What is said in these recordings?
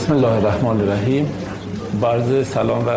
بسم الله الرحمن الرحیم. با عرض سلام و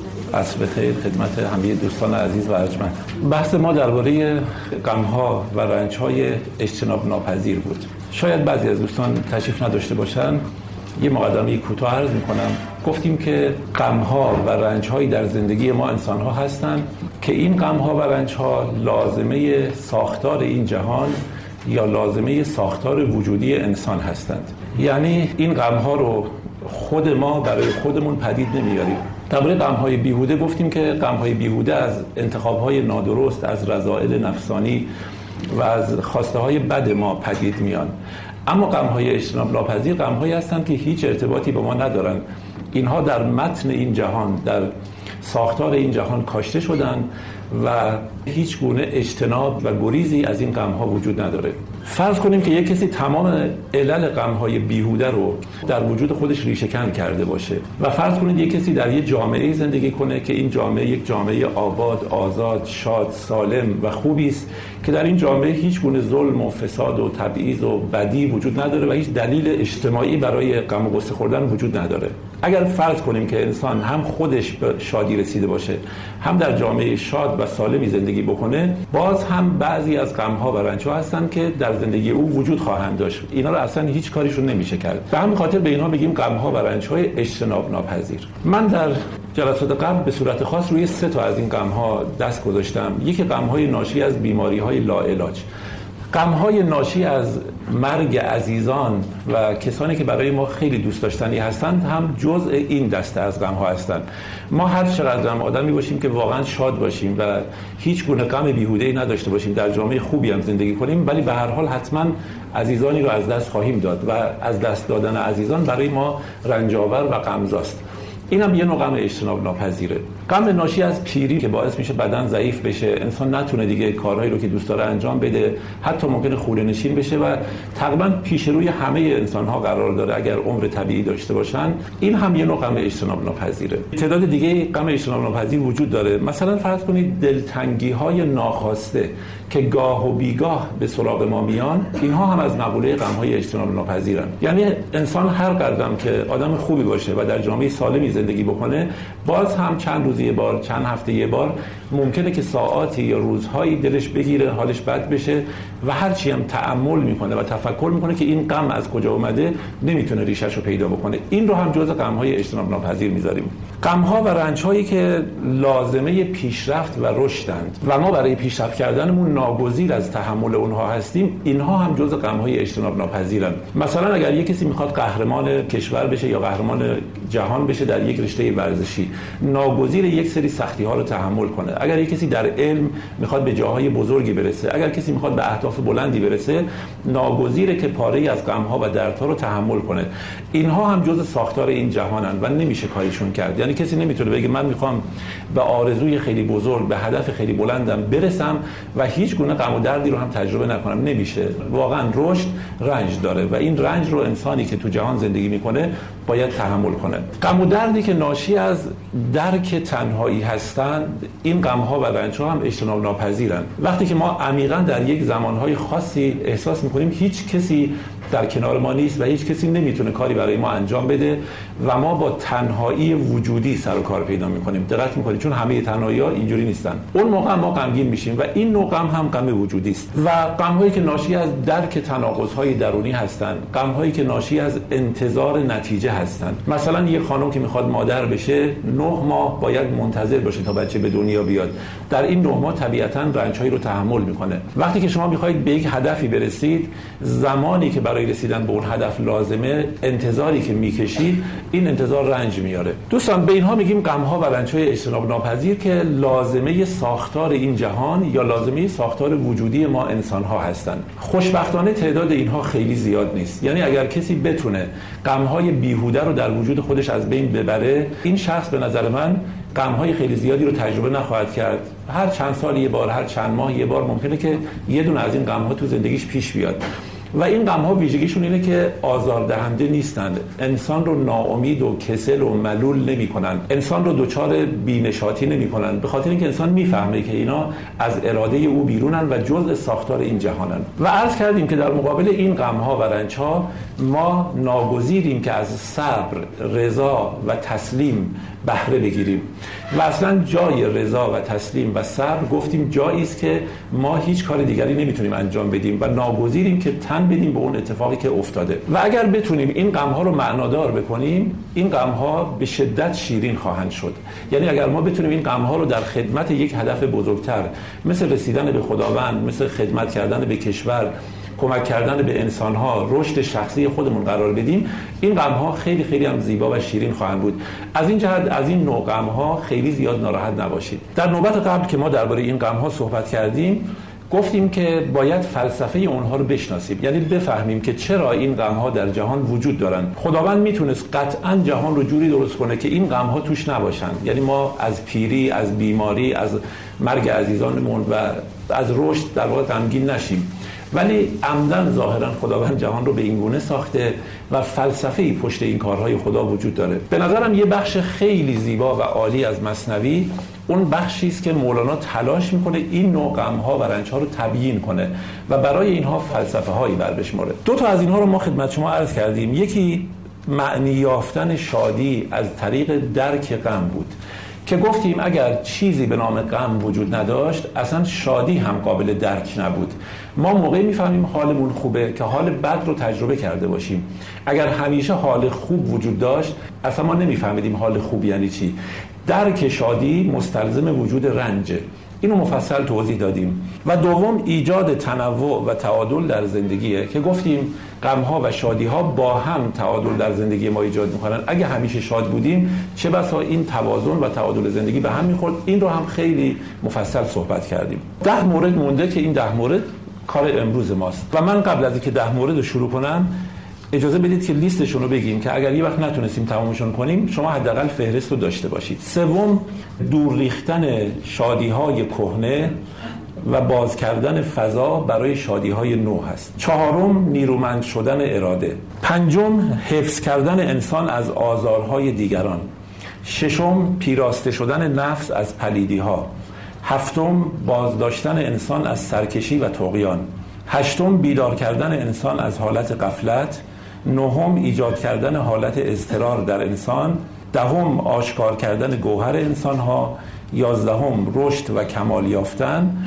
عصر بخیر خدمت همه دوستان عزیز و ارجمند. بحث ما درباره غم‌ها و رنج‌های اجتناب ناپذیر بود. شاید بعضی از دوستان تشریف نداشته باشن. یه مقدمه کوتاه عرض می‌کنم. گفتیم که غم‌ها و رنج‌هایی در زندگی ما انسان‌ها هستند که این غم‌ها و رنج‌ها لازمه ساختار این جهان یا لازمه ساختار وجودی انسان هستند. یعنی این غم‌ها رو خود ما برای خودمون پدید نمیاریم. درباره غم‌های بیهوده گفتیم که غم‌های بیهوده از انتخاب‌های نادرست، از رذائل نفسانی و از خواسته‌های بد ما پدید میان. اما غم‌های اجتناب ناپذیر غم‌هایی هستند که هیچ ارتباطی با ما ندارن. اینها در متن این جهان، در ساختار این جهان کاشته شدن و هیچ گونه اجتناب و گریزی از این غم‌ها وجود نداره. فرض کنیم که یک کسی تمام علل غم‌های بیهوده رو در وجود خودش ریشه‌کن کرده باشه و فرض کنید یک کسی در یک جامعه زندگی کنه که این جامعه یک جامعه آباد، آزاد، شاد، سالم و خوبی است که در این جامعه هیچ گونه ظلم و فساد و تبعیض و بدی وجود نداره و هیچ دلیل اجتماعی برای غم و غصه خوردن وجود نداره. اگر فرض کنیم که انسان هم خودش به شادی رسیده باشه، هم در جامعه شاد و سالمی زندگی بکنه، باز هم بعضی از غم‌ها و رنج‌ها هستن که در زندگی او وجود خواهند داشت. اینا رو اصلا هیچ کاریشون نمیشه کرد. به همین خاطر به اینا میگیم غم‌ها و رنج‌های اجتناب ناپذیر. من در جلسات قبل به صورت خاص روی 3 تا از این غم‌ها دست گذاشتم. یکی غم‌های ناشی از بیماری‌های لاعلاج. غم‌های ناشی از مرگ عزیزان و کسانی که برای ما خیلی دوست داشتنی هستند هم جزء این دسته از غم‌ها هستند. ما هر چقدر هم آدمی باشیم که واقعا شاد باشیم و هیچ گونه غم بیهوده‌ای نداشته باشیم، در جامعه خوبی هم زندگی کنیم، ولی به هر حال حتما عزیزانی رو از دست خواهیم داد و از دست دادن عزیزان برای ما رنج‌آور و غمزاست. این هم یه نوع غم اجتناب ناپذیره. غم ناشی از پیری که باعث میشه بدن ضعیف بشه، انسان نتونه دیگه کارهایی رو که دوست داره انجام بده، حتی ممکنه خوره‌نشین بشه و تقریبا پیش روی همه انسان‌ها قرار داره اگر عمر طبیعی داشته باشن. این هم یه نوع غم اجتناب ناپذیره. تعداد دیگه غم اجتناب ناپذیر وجود داره. مثلا فرض کنید دلتنگی‌های ناخواسته که گاه و بیگاه به سراغ ما میان، اینها هم از مقوله غم‌های اجتناب ناپذیرن. یعنی انسان هر قدم که آدم خوبی باشه و در جامعه سالمی زندگی بکنه، باز هم چند روز یه بار، چند هفته یه بار ممکنه که ساعاتی یا روزهایی دلش بگیره، حالش بد بشه و هرچی هم تأمل میکنه و تفکر میکنه که این غم از کجا اومده، نمیتونه ریشش رو پیدا بکنه. این رو هم جزء غم‌های اجتناب ناپذیر میذاریم. غم‌ها و رنج‌هایی که لازمه پیشرفت و رشدند و ما برای پیشرفت کردنمون ناگزیر از تحمل اونها هستیم، اینها هم جزء غم‌های اجتناب ناپذیرن. مثلا اگر یک کسی میخواد قهرمان کشور بشه یا قهرمان جهان بشه در یک رشته ورزشی، ناگزیر یک سری سختی‌ها رو تحمل کنه. اگر یک کسی در علم میخواد به جاهای بزرگی برسه، اگر کسی میخواد به اهداف بلندی برسه، ناگزیره که پاره‌ای از غم‌ها و دردها رو تحمل کنه. اینها هم جزء ساختار این جهانن و نمیشه کاریشون کرد. یعنی کسی نمیتونه بگه من میخوام به آرزوی خیلی بزرگ، به هدف خیلی بلندم برسم و هیچ گونه غم و دردی رو هم تجربه نکنم. نمیشه. واقعا رشد رنج داره و این رنج رو انسانی که تو جهان زندگی میکنه باید تحمل کنه. غم و دردی که ناشی از درک تنهایی هستند، این غم‌ها و رنج‌ها هم اجتناب ناپذیرن. وقتی که ما عمیقاً در یک زمانهای خاصی احساس میکنیم هیچ کسی در کنار ما نیست و هیچ کسی نمیتونه کاری برای ما انجام بده و ما با تنهایی وجودی سر و کار پیدا میکنیم. دقت میکنید چون همه تنهایی‌ها اینجوری نیستن. اون موقع ما غمگین میشیم و این نوع غم هم غم وجودی است. و غم‌هایی که ناشی از درک تناقض‌های درونی هستند، غم‌هایی که ناشی از انتظار نتیجه هستند. مثلا یک خانم که میخواد مادر بشه، 9 ماه باید منتظر باشه تا بچه به دنیا بیاد. در این 9 ماه طبیعتاً رنج‌هایی رو تحمل میکنه. وقتی که شما میخواید به یک هدفی برسید، زمانی که برای رسیدن به اون هدف لازمه، انتظاری که میکشید، این انتظار رنج میاره. دوستان به اینها میگیم غم‌ها و رنج‌های اجتناب ناپذیر که لازمه ساختار این جهان یا لازمه ساختار وجودی ما انسان‌ها هستند. خوشبختانه تعداد اینها خیلی زیاد نیست. یعنی اگر کسی بتونه غم‌های بیهوده رو در وجود خودش از بین ببره، این شخص به نظر من غم‌های خیلی زیادی رو تجربه نخواهد کرد. هر چند سال یه بار، هر چند ماه یه بار ممکنه که یه دونه از این غم‌ها تو زندگیش پیش بیاد. و این غم‌ها ویژگیشون اینه که آزاردهنده نیستند، انسان رو ناامید و کسل و ملول نمی‌کنن، انسان رو دچار بی‌نشاطی نمی‌کنن، به خاطر اینکه انسان میفهمه که اینا از اراده او بیرونن و جزء ساختار این جهانن. و عرض کردیم که در مقابل این غم‌ها و رنج‌ها ما ناگزیریم که از صبر، رضا و تسلیم بهره بگیریم و اصلا جای رضا و تسلیم و صبر گفتیم جایی است که ما هیچ کار دیگری نمیتونیم انجام بدیم و ناگزیریم که تن بدیم به اون اتفاقی که افتاده. و اگر بتونیم این غم‌ها رو معنادار بکنیم، این غم‌ها به شدت شیرین خواهند شد. یعنی اگر ما بتونیم این غم‌ها رو در خدمت یک هدف بزرگتر مثل رسیدن به خداوند، مثل خدمت کردن به کشور، کمک کردن به انسان‌ها، رشد شخصی خودمون قرار بدیم، این غم‌ها خیلی خیلی هم زیبا و شیرین خواهند بود. از این جهت از این نوع غم‌ها خیلی زیاد ناراحت نباشید. در نوبت قبل که ما درباره این غم‌ها صحبت کردیم، گفتیم که باید فلسفه اونها رو بشناسیم، یعنی بفهمیم که چرا این غم‌ها در جهان وجود دارن. خداوند میتونست قطعاً جهان رو جوری درست کنه که این غم‌ها توش نباشن، یعنی ما از پیری، از بیماری، از مرگ عزیزانمون و از رشد در واقع غمگین نشیم. ولی عمدن ظاهرا خداوند جهان رو به این گونه ساخته و فلسفه‌ای پشت این کارهای خدا وجود داره. به نظرم یه بخش خیلی زیبا و عالی از مثنوی اون بخشی است که مولانا تلاش میکنه این نوع غم‌ها و رنج‌ها رو تبیین کنه و برای اینها فلسفه‌هایی بربشماره. دو تا از اینها رو ما خدمت شما عرض کردیم. یکی معنی یافتن شادی از طریق درک غم بود که گفتیم اگر چیزی به نام غم وجود نداشت اصلا شادی هم قابل درک نبود. ما موقعی میفهمیم حالمون خوبه که حال بد رو تجربه کرده باشیم. اگر همیشه حال خوب وجود داشت اصلا ما نمیفهمیدیم حال خوب یعنی چی. درک شادی مستلزم وجود رنجه. اینو مفصل توضیح دادیم. و دوم ایجاد تنوع و تعادل در زندگیه که گفتیم غم‌ها و شادی‌ها با هم تعادل در زندگی ما ایجاد می‌کنن. اگه همیشه شاد بودیم چه بسا این توازن و تعادل زندگی به هم می‌خورد. این رو هم خیلی مفصل صحبت کردیم. 10 مورد مونده که این 10 مورد کار امروز ماست و من قبل از اینکه 10 مورد رو شروع کنم اجازه بدید که لیستشون رو بگیم که اگر یه وقت نتونستیم تمامشون کنیم شما حداقل فهرست رو داشته باشید. سوم دور ریختن شادی‌های کهنه و باز کردن فضا برای شادی‌های نو هست. چهارم نیرومند شدن اراده. پنجم حفظ کردن انسان از آزارهای دیگران. ششم پیراسته شدن نفس از پلیدی‌ها. هفتم بازداشتن انسان از سرکشی و طغیان. هشتم بیدار کردن انسان از حالت غفلت. نهم ایجاد کردن حالت اضطرار در انسان. دهم آشکار کردن گوهر انسان‌ها. 11 رشد و کمال یافتن.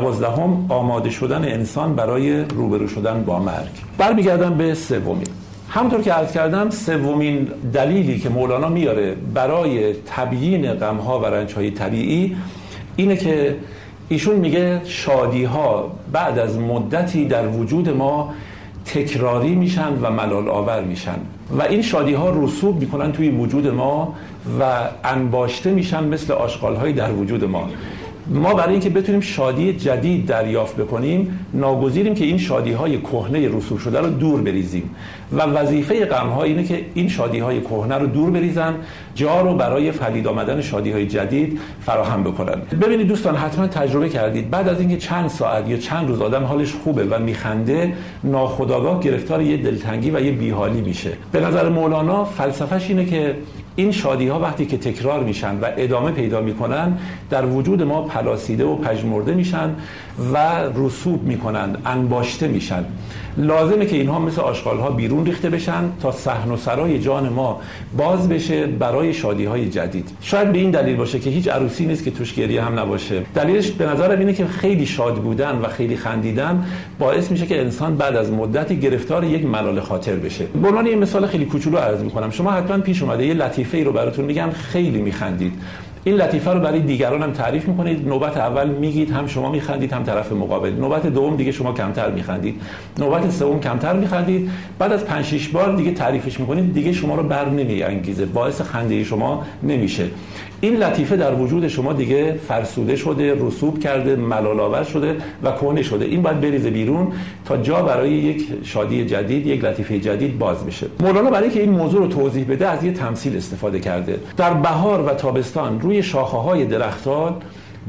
12 آماده شدن انسان برای روبرو شدن با مرگ. برمیگردم به سومی. همونطور که عرض کردم سومین دلیلی که مولانا میاره برای تبیین غم‌ها و رنج‌های طبیعی اینه که ایشون میگه شادی‌ها بعد از مدتی در وجود ما تکراری میشن و ملال آور میشن و این شادی‌ها رسوب میکنن توی وجود ما و انباشته میشن مثل آشغال‌های در وجود ما. ما برای اینکه بتونیم شادی جدید دریافت بکنیم ناگزیریم که این شادی‌های کهنه رسوب شده رو دور بریزیم و وظیفه غم‌ها اینه که این شادی‌های کهنه رو دور بریزن، جا رو برای پدید آمدن شادی‌های جدید فراهم بکنن. ببینید دوستان حتما تجربه کردید بعد از اینکه چند ساعت یا چند روز آدم حالش خوبه و میخنده ناخودآگاه گرفتار یه دلتنگی و یه بیحالی میشه. به نظر مولانا فلسفه‌اش اینه که این شادی‌ها وقتی که تکرار میشن و ادامه پیدا میکنن در وجود ما پلاسیده و پژمرده میشن و رسوب میکنن، انباشته میشن. لازمه که اینها مثل آشغال‌ها بیرون ریخته بشن تا صحن و سرای جان ما باز بشه برای شادی‌های جدید. شاید به این دلیل باشه که هیچ عروسی نیست که توش گریه هم نباشه. دلیلش به نظرم اینه که خیلی شاد بودن و خیلی خندیدن باعث میشه که انسان بعد از مدتی گرفتار یک ملال خاطر بشه. به عنوان یه مثال خیلی کوچولو عرض می‌کنم. شما حتما پیش اومده یه لطیفه‌ای رو براتون میگم خیلی میخندید. این لطیفه رو برای دیگران هم تعریف میکنید. نوبت اول میگید هم شما میخندید هم طرف مقابل. نوبت دوم دیگه شما کمتر میخندید. نوبت سوم کمتر میخندید. بعد از 5-6 بار دیگه تعریفش میکنید دیگه شما رو بر نمیانگیزه. باعث خنده شما نمیشه. این لطیفه در وجود شما دیگه فرسوده شده، رسوب کرده، ملال آور شده و کهنه شده. این باید بریزه بیرون تا جا برای یک شادی جدید، یک لطیفه جدید باز بشه. مولانا برای که این موضوع رو توضیح بده از یه تمثیل استفاده کرده. در بهار و تابستان روی شاخه‌های درختان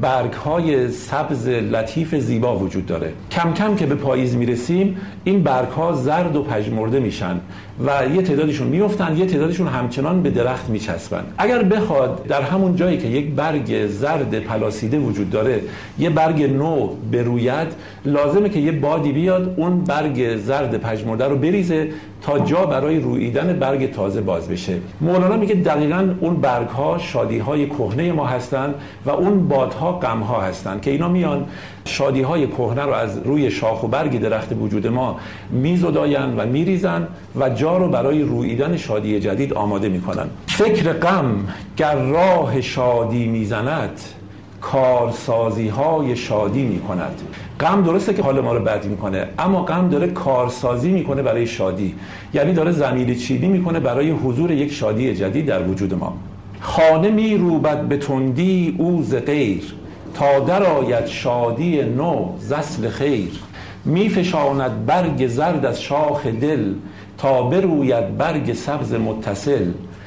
برگ‌های سبز لطیف زیبا وجود داره. کم کم که به پاییز میرسیم این برگ‌ها زرد و پژمرده میشن و یه تعدادشون میافتن، یه تعدادشون همچنان به درخت میچسبن. اگر بخواد در همون جایی که یک برگ زرد پلاسیده وجود داره یه برگ نو بروید، لازمه که یه بادی بیاد اون برگ زرد پژمرده رو بریزه تا جا برای روییدن برگ تازه باز بشه. مولانا میگه دقیقاً اون برگ‌ها شادی‌های کهنه ما هستن و اون بادها غم‌ها هستن که اینا میان شادی‌های کهنه رو از روی شاخ و برگ درخت وجود ما میزداین و میریزن و جا رو برای روییدن شادی جدید آماده میکنن. فکر غم گر راه شادی میزند، کارسازی‌های شادی میکند. غم درسته که حال ما رو بد میکنه، اما غم داره کارسازی میکنه برای شادی، یعنی داره زمین چینی میکنه برای حضور یک شادی جدید در وجود ما. خانه میروبد به تندی او ز غیر، تا در آید شادی نو ز اصل خیر. میفشاند برگ زرد از شاخ دل، تا بروید برگ سبز متصل.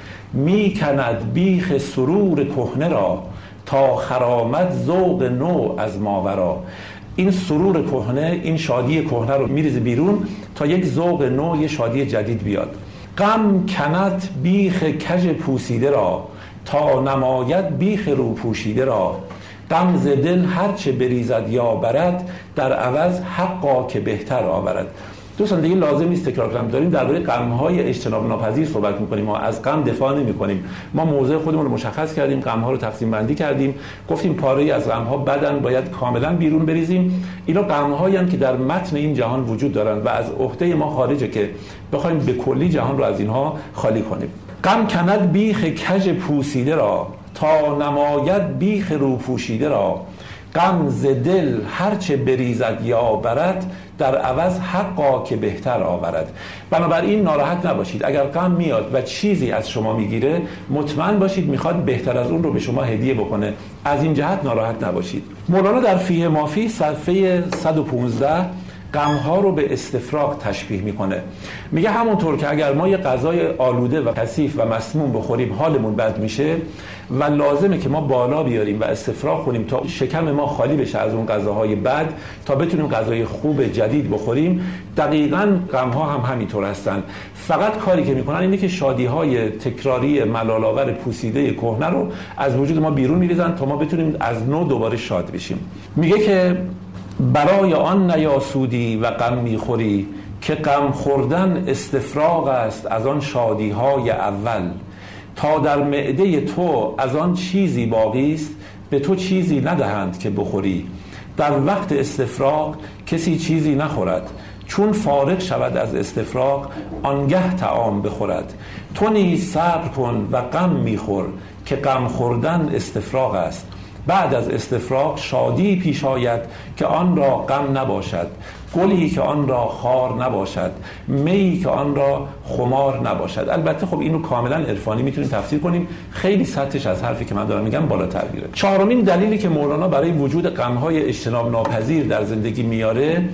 میکند بیخ سرور کهنه را، تا خرامد ذوق نو از ماورا. این سرور کهنه، این شادی کهنه رو میریزه بیرون تا یک ذوق نو، یه شادی جدید بیاد. غم کند بیخ کژ پوسیده را، تا نماید بیخ رو پوشیده را. غم ز دل هرچه بریزد یا برد، در عوض حقا که بهتر آورد. دوستان دیگه لازم نیست تکرار کنم، داریم درباره غم‌های اجتناب ناپذیر صحبت می‌کنیم. ما از غم دفاع نمی‌کنیم. ما موضع خودمون رو مشخص کردیم، غم‌ها رو تقسیم بندی کردیم، گفتیم پاره‌ای از غم‌ها بدن، باید کاملاً بیرون بریزیم. اینا غم‌هایی هستند که در متن این جهان وجود دارن و از عهده ما خارجه که بخوایم به کلی جهان رو از اینها خالی کنیم. غم کند بیخ کژ پوسیده را، تا نماید بیخ رو پوشیده را. غم ز دل هرچه بریزد یا برد، در عوض حقا که بهتر آورد. بنابراین ناراحت نباشید اگر غم میاد و چیزی از شما میگیره، مطمئن باشید میخواد بهتر از اون رو به شما هدیه بکنه. از این جهت ناراحت نباشید. مولانا در فیه مافی صفحه 115 غم‌ها رو به استفراغ تشبیه میکنه. میگه همونطور که اگر ما یه غذای آلوده و کثیف و مسموم بخوریم حالمون بد میشه و لازمه که ما بالا بیاریم و استفراغ کنیم تا شکم ما خالی بشه از اون غذاهای بد تا بتونیم غذای خوب جدید بخوریم، دقیقاً غم‌ها هم همینطور هستن. فقط کاری که میکنن اینه که شادی‌های تکراری ملال‌آور پوسیده کهنه رو از وجود ما بیرون میریزن تا ما بتونیم از نو دوباره شاد بشیم. میگه که برای آن نیاسودی و غم میخوری، که غم خوردن استفراغ است از آن شادی‌های اول. تا در معده تو از آن چیزی باقی است، به تو چیزی ندهند که بخوری. در وقت استفراغ کسی چیزی نخورد، چون فارغ شود از استفراغ آنگه طعام بخورد. تو نیز صبر کن و غم میخور، که غم خوردن استفراغ است. بعد از استفراغ شادی پیش آید که آن را غم نباشد، گلی که آن را خار نباشد، می که آن را خمار نباشد. البته خب اینو کاملا عرفانی میتونیم تفسیر کنیم، خیلی سطحش از حرفی که من دارم میگم بالاتر میره. چهارمین دلیلی که مولانا برای وجود غم‌های اجتناب ناپذیر در زندگی میاره،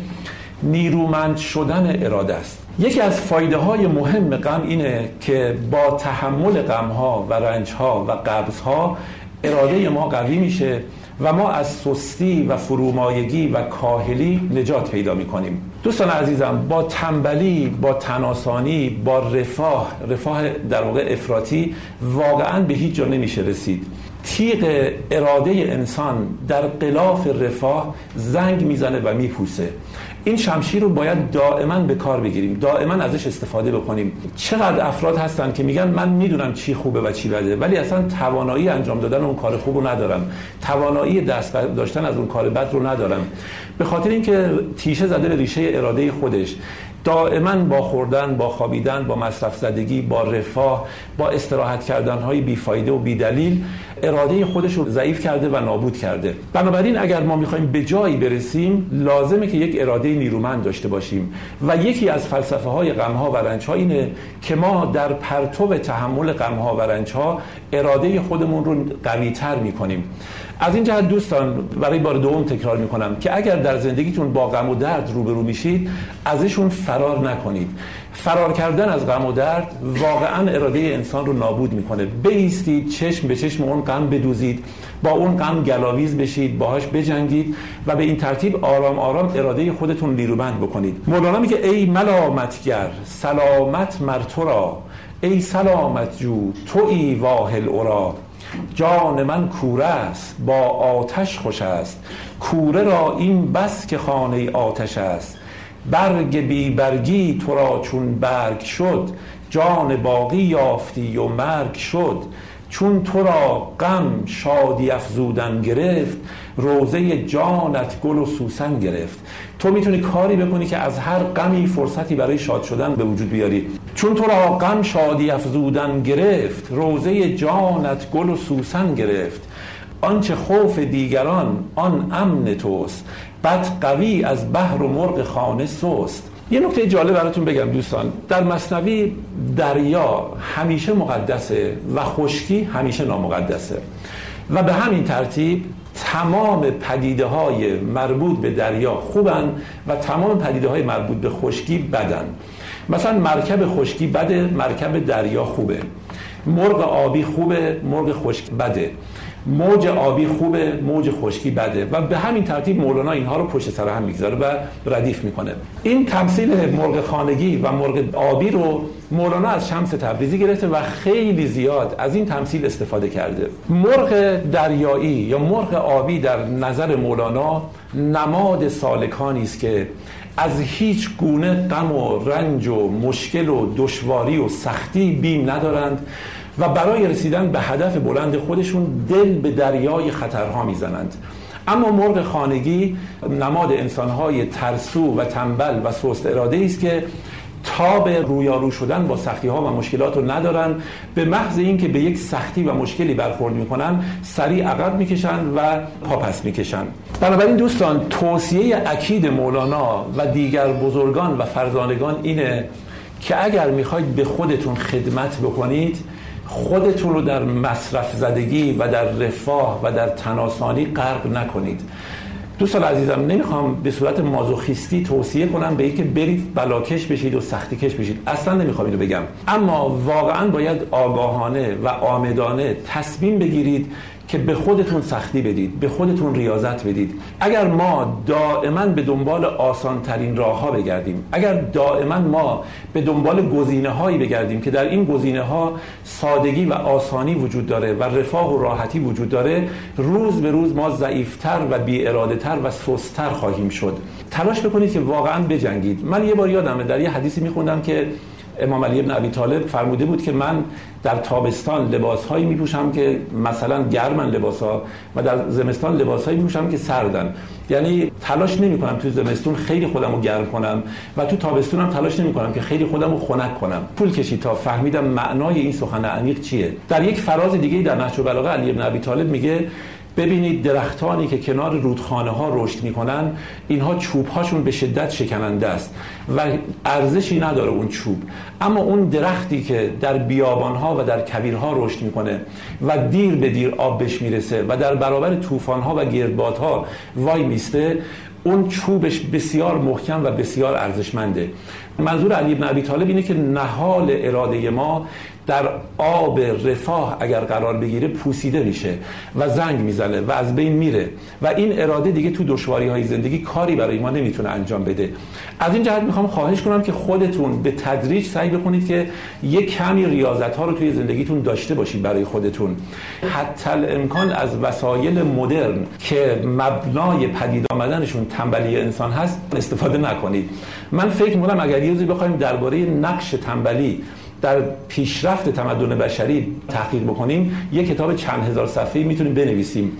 نیرومند شدن اراده است. یکی از فایده‌های مهم غم اینه که با تحمل غم‌ها و رنج‌ها و قبض‌ها اراده ما قوی میشه و ما از سستی و فرومایگی و کاهلی نجات پیدا میکنیم. دوستان عزیزم، با تنبلی، با تناسانی، با رفاه در واقع افراطی واقعا به هیچ جا نمیشه رسید. تیغ اراده انسان در غلاف رفاه زنگ میزنه و میپوسه. این شمشیر رو باید دائما به کار بگیریم، دائما ازش استفاده بکنیم. چقدر افراد هستن که میگن من میدونم چی خوبه و چی بده، ولی اصلا توانایی انجام دادن اون کار خوب رو ندارم، توانایی دست داشتن از اون کار بد رو ندارم، به خاطر اینکه تیشه زده به ریشه اراده خودش. دائما با خوردن، با خوابیدن، با مصرف زدگی، با رفاه، با استراحت کردن‌های بیفایده و بیدلیل اراده خودش رو ضعیف کرده و نابود کرده. بنابراین اگر ما می‌خوایم به جایی برسیم، لازمه که یک اراده نیرومند داشته باشیم و یکی از فلسفه‌های غم‌ها و رنج‌ها اینه که ما در پرتو تحمل غم‌ها و رنج‌ها اراده خودمون رو قوی‌تر می‌کنیم. از این جهت دوستان، برای بار دوم تکرار می‌کنم که اگر در زندگیتون با غم و درد روبرو میشید، ازشون فرار نکنید. فرار کردن از غم و درد واقعا اراده انسان رو نابود میکنه. بایستید، چشم به چشم اون غم بدوزید، با اون غم گلاویز بشید، باهاش بجنگید و به این ترتیب آرام آرام اراده خودتون نیرومند بکنید. مولانا میگه ای ملامتگر سلامت مر تو را، ای سلامت جو تویی واهل اورا. جان من کوره است با آتش خوش است، کوره را این بس که خانه آتش است. برگ بی برگی تو را چون برگ شد، جان باقی یافتی و مرگ شد. چون تو را غم شادی افزودن گرفت، روزه جانت گل و سوسن گرفت. تو میتونی کاری بکنی که از هر غمی فرصتی برای شاد شدن به وجود بیاری. چون تو را غم شادی افزودن گرفت، روزه جانت گل و سوسن گرفت. آنچه خوف دیگران آن امن توست، بد قوی از بحر و مرغ خانه سست. یه نکته جالب براتون بگم دوستان، در مثنوی دریا همیشه مقدسه و خشکی همیشه نامقدسه و به همین ترتیب تمام پدیده های مربوط به دریا خوبن و تمام پدیده های مربوط به خشکی بدن. مثلا مرکب خشکی بده، مرکب دریا خوبه. مرغ آبی خوبه، مرغ خشکی بده. موج آبی خوبه، موج خشکی بده و به همین ترتیب مولانا اینها رو پشت سر هم میگذاره و ردیف میکنه. این تمثیل مرغ خانگی و مرغ آبی رو مولانا از شمس تبریزی گرفته و خیلی زیاد از این تمثیل استفاده کرده. مرغ دریایی یا مرغ آبی در نظر مولانا نماد سالکانی است که از هیچ گونه غم و رنج و مشکل و دشواری و سختی بیم ندارند و برای رسیدن به هدف بلند خودشون دل به دریای خطرها میزنند. اما مرغ خانگی نماد انسانهای ترسو و تنبل و سست اراده است که تاب رویارو شدن با سختی ها و مشکلات رو ندارن. به محض اینکه به یک سختی و مشکلی برخورد میکنن سریع عقب میکشن و پاپس میکشن. بنابراین دوستان، توصیه اکید مولانا و دیگر بزرگان و فرزانگان اینه که اگر میخواید به خودتون خدمت بکنید، خودتون رو در مصرف زدگی و در رفاه و در تناسانی غرق نکنید. دوستان عزیزم، نمیخوام به صورت مازوخیستی توصیه کنم به اینکه برید بلاکش بشید و سختی کش بشید، اصلا نمیخوام اینو بگم، اما واقعا باید آگاهانه و عامدانه تصمیم بگیرید که به خودتون سختی بدید، به خودتون ریاضت بدید. اگر ما دائما به دنبال آسان ترین راه ها بگردیم، اگر دائما ما به دنبال گزینه هایی بگردیم که در این گزینه ها سادگی و آسانی وجود داره و رفاه و راحتی وجود داره، روز به روز ما ضعیفتر و بی اراده تر و سست‌تر خواهیم شد. تلاش بکنید که واقعا بجنگید. من یه بار یادمه در یه حدیثی میخوندم که امام علی ابن ابی طالب فرموده بود که من در تابستان لباسهایی میپوشم که مثلا گرمن لباسها و در زمستان لباسهایی میپوشم که سردن. یعنی تلاش نمیکنم تو زمستون خیلی خودم رو گرم کنم و تو تابستونم تلاش نمیکنم که خیلی خودم رو خنک کنم. طول کشید تا فهمیدم معنای این سخن عمیق چیه. در یک فراز دیگه در نهج البلاغه علی ابن ابی طالب میگه ببینید درختانی که کنار رودخانه ها رشد میکنن، اینها چوب هاشون به شدت شکننده است و ارزشی نداره اون چوب، اما اون درختی که در بیابان ها و در کویرها رشد میکنه و دیر به دیر آب بهش میرسه و در برابر طوفان ها و گردبادها وای میسته، اون چوبش بسیار محکم و بسیار ارزشمنده. منظور علی بن ابی طالب اینه که نهال اراده ما در آب رفاه اگر قرار بگیره پوسیده میشه و زنگ میزنه و از بین میره و این اراده دیگه تو دشواری های زندگی کاری برای ما نمیتونه انجام بده. از این جهت میخوام خواهش کنم که خودتون به تدریج سعی بکنید که یک کمی ریاضت ها رو توی زندگیتون داشته باشید برای خودتون. حتی الامکان از وسایل مدرن که مبنای پدید آمدنشون تنبلی انسان هست استفاده نکنید. من فکر میکنم اگر یه روزی بخوایم درباره نقش تنبلی در پیشرفت تمدن بشری تحقیق بکنیم، یک کتاب چند هزار صفحه‌ای میتونیم بنویسیم.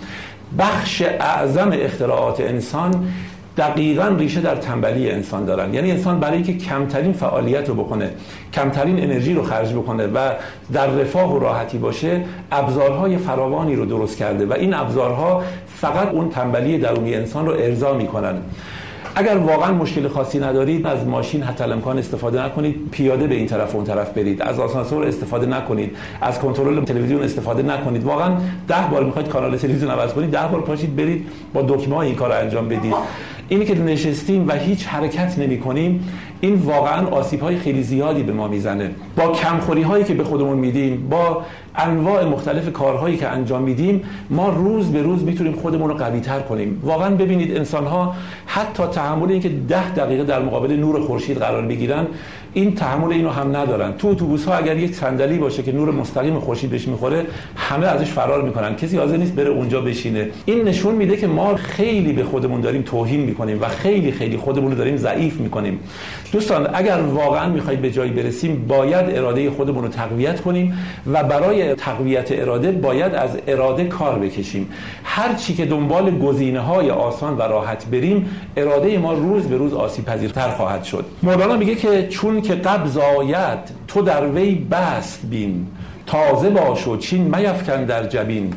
بخش اعظم اختراعات انسان دقیقاً ریشه در تنبلی انسان دارن. یعنی انسان برای اینکه کمترین فعالیت رو بکنه، کمترین انرژی رو خرج بکنه و در رفاه و راحتی باشه، ابزارهای فراوانی رو درست کرده و این ابزارها فقط اون تنبلی درونی انسان رو ارضا میکنن. اگر واقعا مشکل خاصی ندارید، از ماشین حتی الامکان استفاده نکنید، پیاده به این طرف و اون طرف برید، از آسانسور استفاده نکنید، از کنترل تلویزیون استفاده نکنید. واقعا 10 بار میخواید کانال تلویزیون عوض کنید، 10 بار پاشید برید با دکمه این کارو انجام بدید. اینی که نشستیم و هیچ حرکت نمی کنیم، این واقعا آسیب‌های خیلی زیادی به ما میزنه. با کمخوری‌هایی که به خودمون میدیم، با انواع مختلف کارهایی که انجام میدیم، ما روز به روز میتونیم خودمون رو قوی‌تر کنیم. واقعا ببینید انسان‌ها حتی تحمل اینکه 10 دقیقه در مقابل نور خورشید قرار بگیرن، این تحمل اینو هم ندارن. تو اتوبوس‌ها اگر یک صندلی باشه که نور مستقیم خورشید بهش میخوره، همه ازش فرار میکنن، کسی حاضر نیست بره اونجا بشینه. این نشون میده که ما خیلی به خودمون داریم توهین میکنیم و خیلی خیلی خودمون رو داریم ضعیف میکنیم. دوستان، اگر واقعا میخواید به جایی برسیم، باید اراده خودمون رو تقویت کنیم و برای تقویت اراده باید از اراده کار بکشیم. هر چی که دنبال گزینه‌های آسان و راحت بریم، اراده ما روز به روز آسیب پذیرتر خواهد شد. مولانا میگه که چون که قبض آید تو در وی بست بین، تازه باش و چین میفکن در جبین.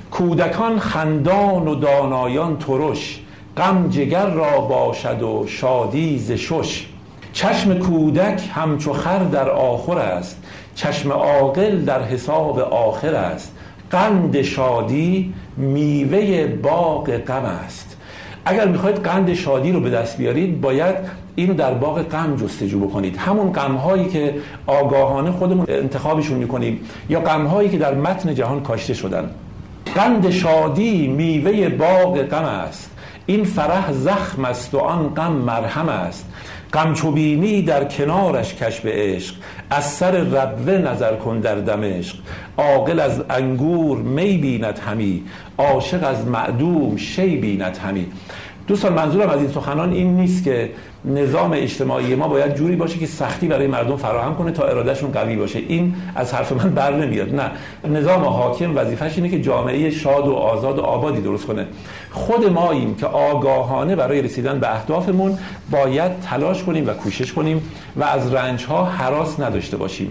کودکان خندان و دانایان ترش، غم جگر را باشد و شادی ز شش. چشم کودک همچو خر در آخر است، چشم عاقل در حساب آخر است. قند شادی میوه باغ غم است. اگر میخواید قند شادی رو به دست بیارید، باید اینو در باغ غم جستجو بکنید. همون غم‌هایی که آگاهانه خودمون انتخابشون میکنیم یا غم‌هایی که در متن جهان کاشته شدن. قند شادی میوه باغ غم است، این فرح زخم است و آن غم مرهم است. غم چو بینی در کنارش کش به عشق، از سر ربوه نظر کن در دمشق. عاقل از انگور می بیند همی، عاشق از معدوم شی بیند همی. دوستان، منظورم از این سخنان این نیست که نظام اجتماعی ما باید جوری باشه که سختی برای مردم فراهم کنه تا ارادهشون قوی باشه. این از حرف من بر نمیاد. نه، نظام حاکم وظیفش اینه که جامعه شاد و آزاد و آبادی درست کنه. خود ماییم که آگاهانه برای رسیدن به اهدافمون باید تلاش کنیم و کوشش کنیم و از رنج‌ها هراس نداشته باشیم.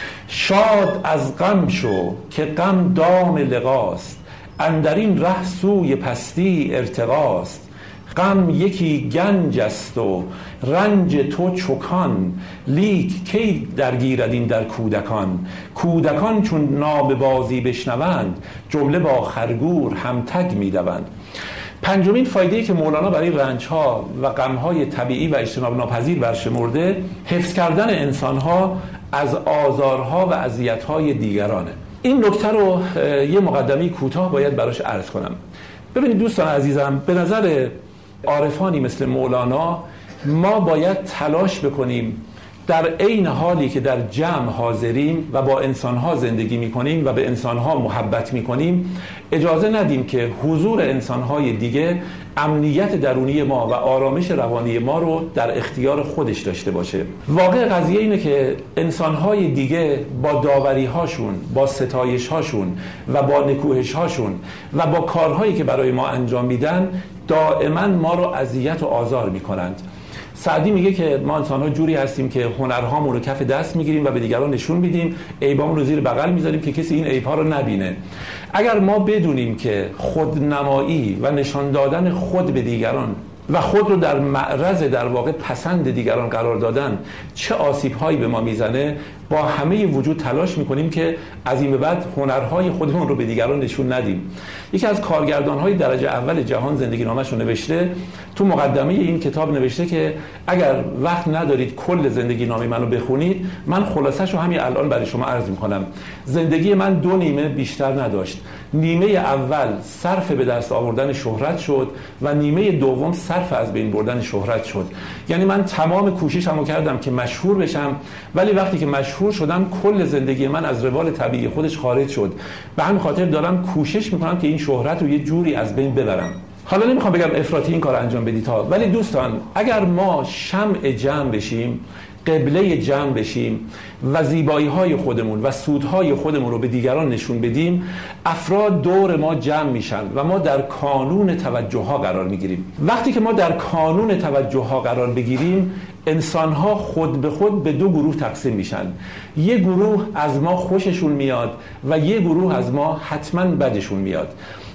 شاد از غم شو که غم دام لقاست، اندرین ره سوی پستی ارتقاست. غم یکی گنج است و رنج تو چکان، لیک کی درگیرد این در کودکان. کودکان چون نام بازی بشنوند، جمله با خرگور هم تگ میدوند. پنجمین فایده‌ای که مولانا برای رنج‌ها و غم‌های طبیعی و اجتناب ناپذیر برشمرده، حفظ کردن انسان‌ها از آزارها و اذیت‌های دیگرانه. این نکته رو یه مقدمه کوتاه باید براش عرض کنم. ببینید دوستان عزیزم، به نظر عارفانی مثل مولانا ما باید تلاش بکنیم در عین حالی که در جمع حاضریم و با انسانها زندگی میکنیم و به انسانها محبت میکنیم، اجازه ندیم که حضور انسانهای دیگه امنیت درونی ما و آرامش روانی ما رو در اختیار خودش داشته باشه. واقع قضیه اینه که انسانهای دیگه با داوریهاشون، با ستایشهاشون و با نکوهشهاشون و با کارهایی که برای ما انجام میدن دائما ما رو اذیت و آزار میکنند. سعدی میگه که ما انسان‌ها جوری هستیم که هنرهامون رو کف دست میگیریم و به دیگران نشون میدیم، عیبامون رو زیر بغل میذاریم که کسی این عیب‌ها رو نبینه. اگر ما بدونیم که خودنمایی و نشان دادن خود به دیگران و خود رو در معرض در واقع پسند دیگران قرار دادن چه آسیب‌هایی به ما میزنه، با همه وجود تلاش میکنیم که از این به بعد هنرهای خودمون رو به دیگران نشون ندیم. یکی از کارگردان‌های درجه اول جهان زندگی نامش رو نوشته، تو مقدمه این کتاب نوشته که اگر وقت ندارید کل زندگی نامه منو بخونید، من خلاصه‌شو همین الان برای شما عرض میکنم. زندگی من 2 نیمه بیشتر نداشت. نیمه اول صرف به دست آوردن شهرت شد و نیمه دوم صرف از بین بردن شهرت شد. یعنی من تمام کوششمو کردم که مشهور بشم، ولی وقتی که مشهور شدم کل زندگی من از روال طبیعی خودش خارج شد. به همین خاطر دارم کوشش میکنم که این شهرت رو یه جوری از بین ببرم. حالا نمیخوام بگم افراطی این کار انجام بدید ها، ولی دوستان اگر ما شمع جمع بشیم، قبله جمع بشیم و زیبایی‌های خودمون و سودهای خودمون رو به دیگران نشون بدیم، افراد دور ما جمع میشن و ما در کانون توجه‌ها قرار میگیریم. وقتی که ما در کانون توجه‌ها قرار بگیریم، انسان‌ها خود به خود به 2 گروه تقسیم میشن. یه گروه از ما خوششون میاد و یه گروه از ما حتما بدشون میاد.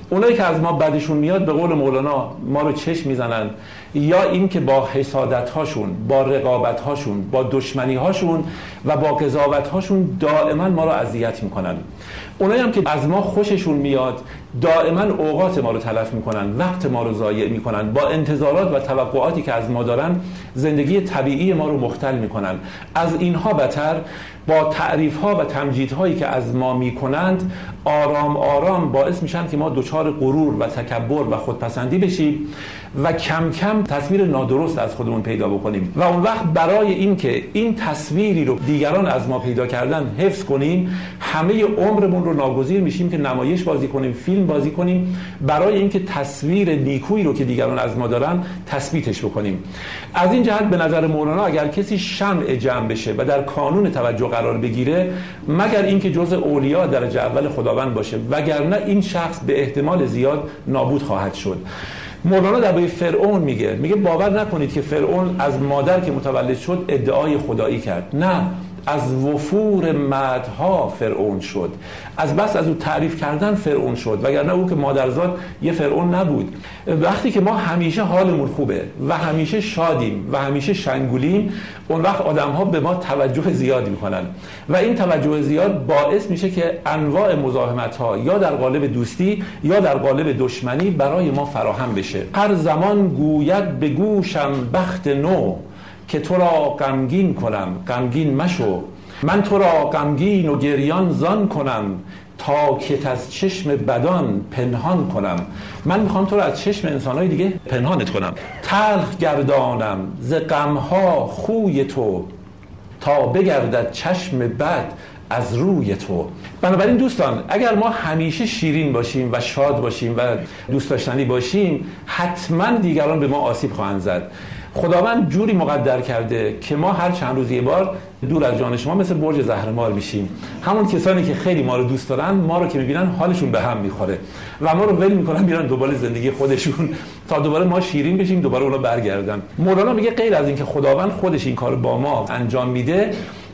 اونایی که از ما بدشون میاد به قول مولانا ما رو چشم میزنن، یا این که با حسادت هاشون، با رقابت هاشون، با دشمنی هاشون و با قضاوت هاشون دائما ما رو اذیت میکنن. اونایی هم که از ما خوششون میاد دائما اوقات ما رو تلف میکنن، وقت ما رو ضایع میکنن، با انتظارات و توقعاتی که از ما دارن زندگی طبیعی ما رو مختل میکنن. از اینها بتر با تعریف ها و تمجید هایی که از ما میکنند آرام آرام باعث میشن که ما دچار غرور و تکبر و خودپسندی بشیم و کم کم تصویر نادرست از خودمون پیدا بکنیم و اون وقت برای این که این تصویری رو دیگران از ما پیدا کردن حفظ کنیم همه عمرمون رو ناگزیر میشیم که نمایش بازی کنیم، فیلم بازی کنیم، برای اینکه تصویر نیکویی رو که دیگران از ما دارن تثبیتش بکنیم. از این جهت به نظر مولانا اگر کسی شمع جمع بشه و در کانون توجه قرار بگیره مگر اینکه جزء اولیا درجه اول خداوند باشه، وگرنه این شخص به احتمال زیاد نابود خواهد شد. مولانا درباره فرعون میگه باور نکنید که فرعون از مادر که متولد شد ادعای خدایی کرد، نه، از وفور مدحها فرعون شد، از بس از او تعریف کردن فرعون شد، وگرنه او که مادرزاد یه فرعون نبود. وقتی که ما همیشه حالمون خوبه و همیشه شادیم و همیشه شنگولیم اون وقت آدم ها به ما توجه زیاد میکنن و این توجه زیاد باعث میشه که انواع مزاحمت ها یا در قالب دوستی یا در قالب دشمنی برای ما فراهم بشه. هر زمان گوید به گوشم بخت نو که تو را غمگین کنم غمگین مشو، من تو را غمگین و گریان زان کنم تا که از چشم بدان پنهان کنم. من میخوام تو را از چشم انسانهای دیگه پنهانت کنم. تلخ گردانم ز غمها خوی تو تا بگردد چشم بد از روی تو. بنابراین دوستان اگر ما همیشه شیرین باشیم و شاد باشیم و دوست داشتنی باشیم حتما دیگران به ما آسیب خواهند زد. خداوند جوری مقدر کرده که ما هر چند روز یه بار دور از جان شما مثل برج زهرمار میشیم. همون کسانی که خیلی ما رو دوست دارن ما رو که میبینن حالشون به هم میخوره و ما رو ول میکنن میرن دنبال زندگی خودشون تا دوباره ما شیرین بشیم دوباره اونا برگردن. مولانا میگه غیر از این که خداوند خودش این کارو با ما انجام میده،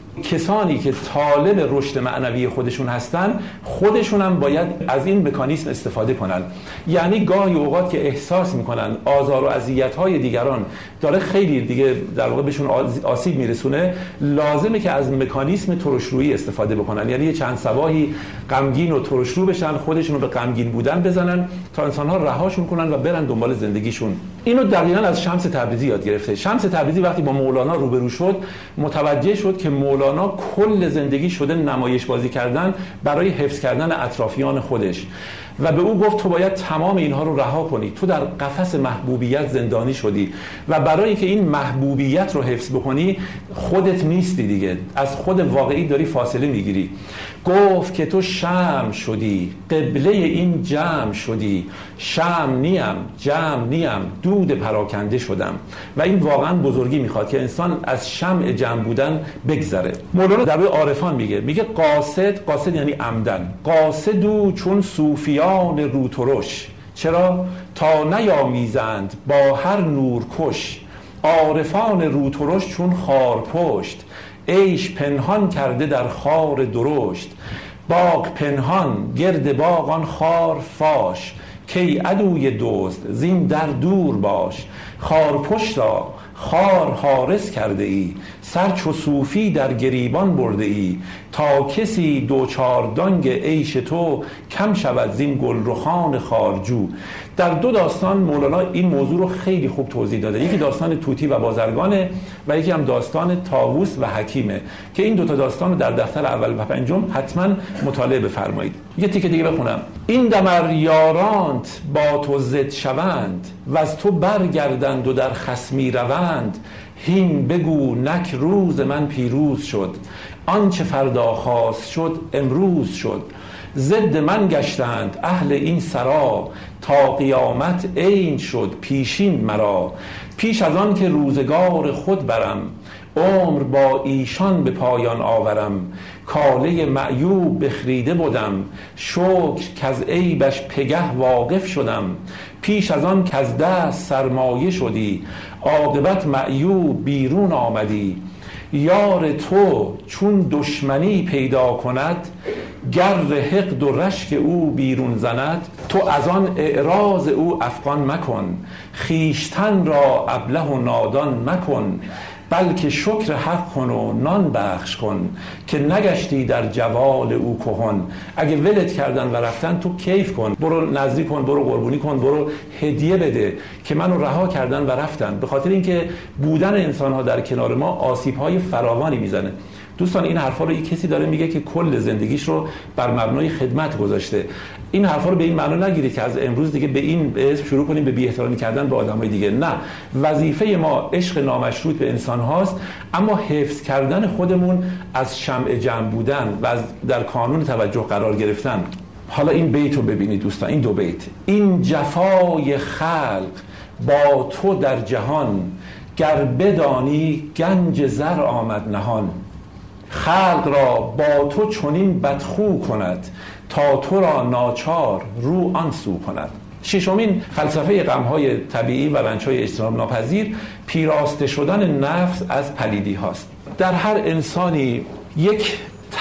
کسانی که طالب رشد معنوی خودشون هستن خودشون هم باید از این مکانیزم استفاده کنن. یعنی گاهی اوقات که احساس میکنن آزار و اذیت‌های دیگران داره خیلی دیگه در واقع بهشون آسیب میرسونه، لازمه که از مکانیزم ترشرویی استفاده بکنن. یعنی یه چند صباحی غمگین و ترشرو بشن، خودشون رو به غمگین بودن بزنن تا انسان‌ها رهاشون کنن و برن دنبال زندگیشون. اینو دقیقاً از شمس تبریزی یاد گرفته. شمس تبریزی وقتی با مولانا روبرو شد متوجه شد که مولانا کل زندگی شده نمایش بازی کردن برای حفظ کردن اطرافیان خودش و به او گفت تو باید تمام اینها رو رها کنی، تو در قفس محبوبیت زندانی شدی و برای اینکه این محبوبیت رو حفظ بکنی خودت نیستی دیگه، از خود واقعی داری فاصله میگیری. گفت که تو شمع شدی قبله این جمع شدی، شمع نیم جمع نیم دود پراکنده شدم. و این واقعا بزرگی میخواد که انسان از شمع جمع بودن بگذره. مولانا در عارفان میگه قاصد یعنی عمدن، قاصدو چون صوفیان روترش، چرا؟ تا نیامیزند با هر نور کش، عارفان روترش چون خارپشت، عیش پنهان کرده در خار درشت، باغ پنهان گرد باغ آن خار فاش، کی عدوی دزد زین در دور باش، خارپشت را خار حارس کرده ای، سر چو صوفی در گریبان برده ای، تا کسی دوچار دانگ عیش تو کم شود زین گل رخان خارجو. در دو داستان مولانا این موضوع رو خیلی خوب توضیح داده. یکی داستان طوطی و بازرگانه و یکی هم داستان طاووس و حکیمه که این دوتا داستان رو در دفتر اول و پنجم حتما مطالعه بفرمایید. یه تیکه دیگه بخونم. این دمر یارانت با تو زد شوند و از تو برگردند و در خصمی روند، هین بگو نک روز من پیروز شد، آنچه فردا خواست شد امروز شد، ضد من گشتند اهل این سرا، تا قیامت عین شد پیشین مرا، پیش از آن که روزگار خود برم، عمر با ایشان به پایان آورم، کاله معیوب بخریده بودم، شکر کز عیبش پگه واقف شدم، پیش از آن کز دست سرمایه شدی، عاقبت معیوب بیرون آمدی، یار تو چون دشمنی پیدا کند، گر حقد و رشک او بیرون زند، تو از آن اعراض او افغان مکن. خیشتن را ابله و نادان مکن، بلکه شکر حق کن و نان بخش کن. که نگشتی در جوال او کهن، اگه ولت کردن و رفتن تو کیف کن، برو نذری کن، برو قربونی کن، برو هدیه بده که منو رها کردن و رفتن. به خاطر اینکه بودن انسان‌ها در کنار ما آسیب‌های فراوانی میزنه. دوستان این حرفا رو یک کسی داره میگه که کل زندگیش رو بر مبنای خدمت گذاشته. این حرفا رو به این معنا نگیرید که از امروز دیگه به این اسم شروع کنیم به بی‌احترامی کردن به آدمای دیگه. نه، وظیفه ما عشق نامشروط به انسان هاست، اما حفظ کردن خودمون از شمع جمع بودن و از در کانون توجه قرار گرفتن. حالا این بیت رو ببینید دوستان، این دو بیت: این جفای خلق با تو در جهان، گر بدانی گنج زر آمد نهان. خلق را با تو چنین بدخو کند، تا تو را ناچار رو آن سو کند. ششمین فلسفه غم‌های طبیعی و رنج‌های اجتناب ناپذیر پیراسته شدن نفس از پلیدی هاست. در هر انسانی یک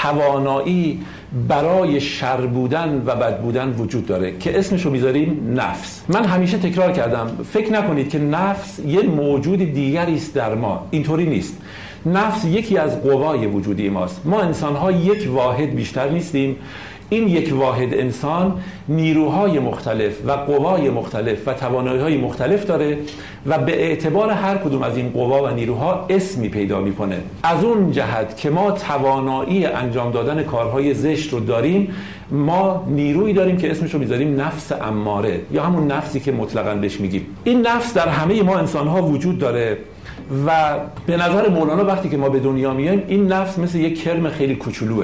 توانایی برای شر بودن و بد بودن وجود داره که اسمشو میذاریم نفس. من همیشه تکرار کردم فکر نکنید که نفس یه موجود دیگری است در ما، اینطوری نیست. نفس یکی از قوای وجودی ماست. ما انسان‌ها یک واحد بیشتر نیستیم. این یک واحد انسان نیروهای مختلف و قوای مختلف و توانایی‌های مختلف داره و به اعتبار هر کدوم از این قوا و نیروها اسمی پیدا می‌کنه. از اون جهت که ما توانایی انجام دادن کارهای زشت رو داریم، ما نیرویی داریم که اسمش رو می‌ذاریم نفس اماره یا همون نفسی که مطلقاً بهش میگیم. این نفس در همه ما انسان‌ها وجود داره و به نظر مولانا وقتی که ما به دنیا میایم این نفس مثل یک کرم خیلی کوچولوئه.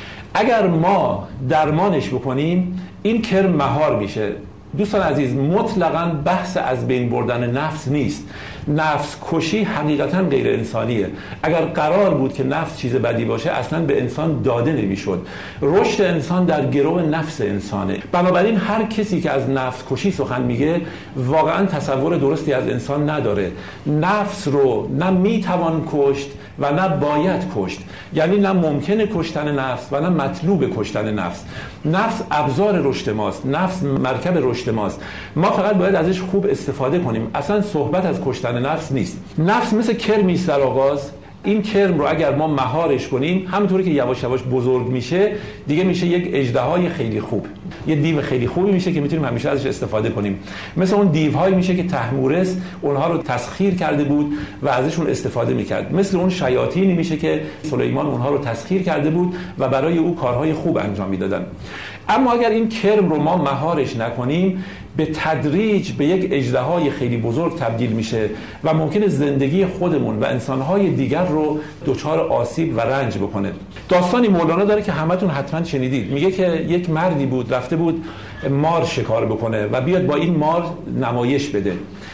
اگر ما درمانش بکنیم این کرم مهار میشه. دوستان عزیز، مطلقاً بحث از بین بردن نفس نیست. نفس کشی حقیقتاً غیر انسانیه. اگر قرار بود که نفس چیز بدی باشه اصلاً به انسان داده نمیشد. رشد انسان در گرو نفس انسانه. بنابراین هر کسی که از نفس کشی سخن میگه واقعاً تصور درستی از انسان نداره. نفس رو نه میتوان کشت و نه باید کشت، یعنی نه ممکنه کشتن نفس و نه مطلوب کشتن نفس. نفس ابزار رشد ماست، نفس مرکب رشد ماست. ما فقط باید ازش خوب استفاده کنیم. اصلا صحبت از کشتن نفس نیست. نفس مثل کرمی است در آغاز. این کرم رو اگر ما مهارش کنیم، همونطوری که یواش یواش بزرگ میشه دیگه میشه یک اژدهای خیلی خوب، یه دیو خیلی خوبی میشه که میتونیم همیشه ازش استفاده کنیم. مثل اون دیوهایی میشه که طهمورث اونها رو تسخیر کرده بود و ازشون استفاده میکرد. مثل اون شیاطینی میشه که سلیمان اونها رو تسخیر کرده بود و برای او کارهای خوب انجام میدادن. اما اگر این کرم رو ما مهارش نکنیم به تدریج به یک اژدهای خیلی بزرگ تبدیل میشه و ممکنه زندگی خودمون و انسانهای دیگر رو دچار آسیب و رنج بکنه. داستانی مولانا داره که همتون حتما شنیدید. میگه که یک مردی بود رفته بود مار شکار بکنه و بیاد با این مار نمایش بده.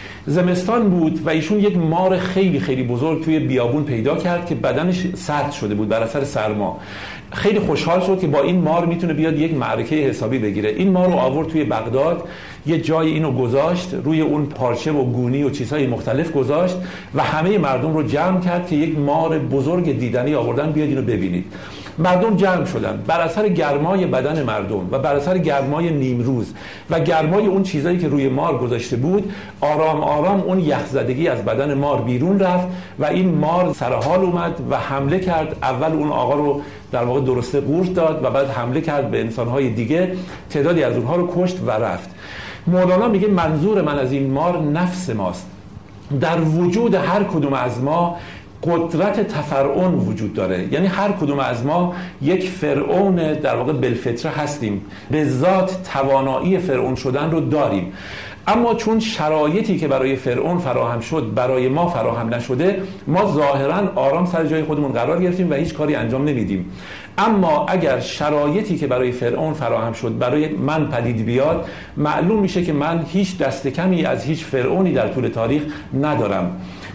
زمستان بود و ایشون یک مار خیلی خیلی بزرگ توی بیابون پیدا کرد که بدنش سرد شده بود بر اثر سرما. خیلی خوشحال شد که با این مار میتونه بیاد یک معرکه حسابی بگیره. این مار رو آورد توی بغداد، یه جای اینو گذاشت روی اون پارچه و گونی و چیزهای مختلف گذاشت و همه مردم رو جمع کرد که یک مار بزرگ دیدنی آوردن، بیاد اینو ببینید. مردم جمع شدن. بر اثر گرمای بدن مردم و بر اثر گرمای نیمروز و گرمای اون چیزایی که روی مار گذاشته بود، آرام آرام اون یخزدگی از بدن مار بیرون رفت و این مار سرحال اومد و حمله کرد. اول اون آقا رو در واقع درسته قورت داد و بعد حمله کرد به انسان‌های دیگه، تعدادی از اونها رو کشت و رفت. مولانا میگه منظور من از این مار نفس ماست. در وجود هر کدوم از ما قدرت تفرعون وجود داره، یعنی هر کدوم از ما یک فرعون در واقع بالفطره هستیم، به ذات توانایی فرعون شدن رو داریم. اما چون شرایطی که برای فرعون فراهم شد برای ما فراهم نشده، ما ظاهراً آرام سر جای خودمون قرار گرفتیم و هیچ کاری انجام نمیدیم. اما اگر شرایطی که برای فرعون فراهم شد برای من پدید بیاد، معلوم میشه که من هیچ دست کمی از هیچ فرعونی در طول تاریخ ندارم.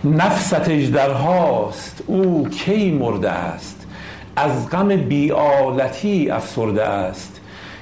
نفست اژدرهاست او کی مرده است، از غم بی‌آلتی افسرده است.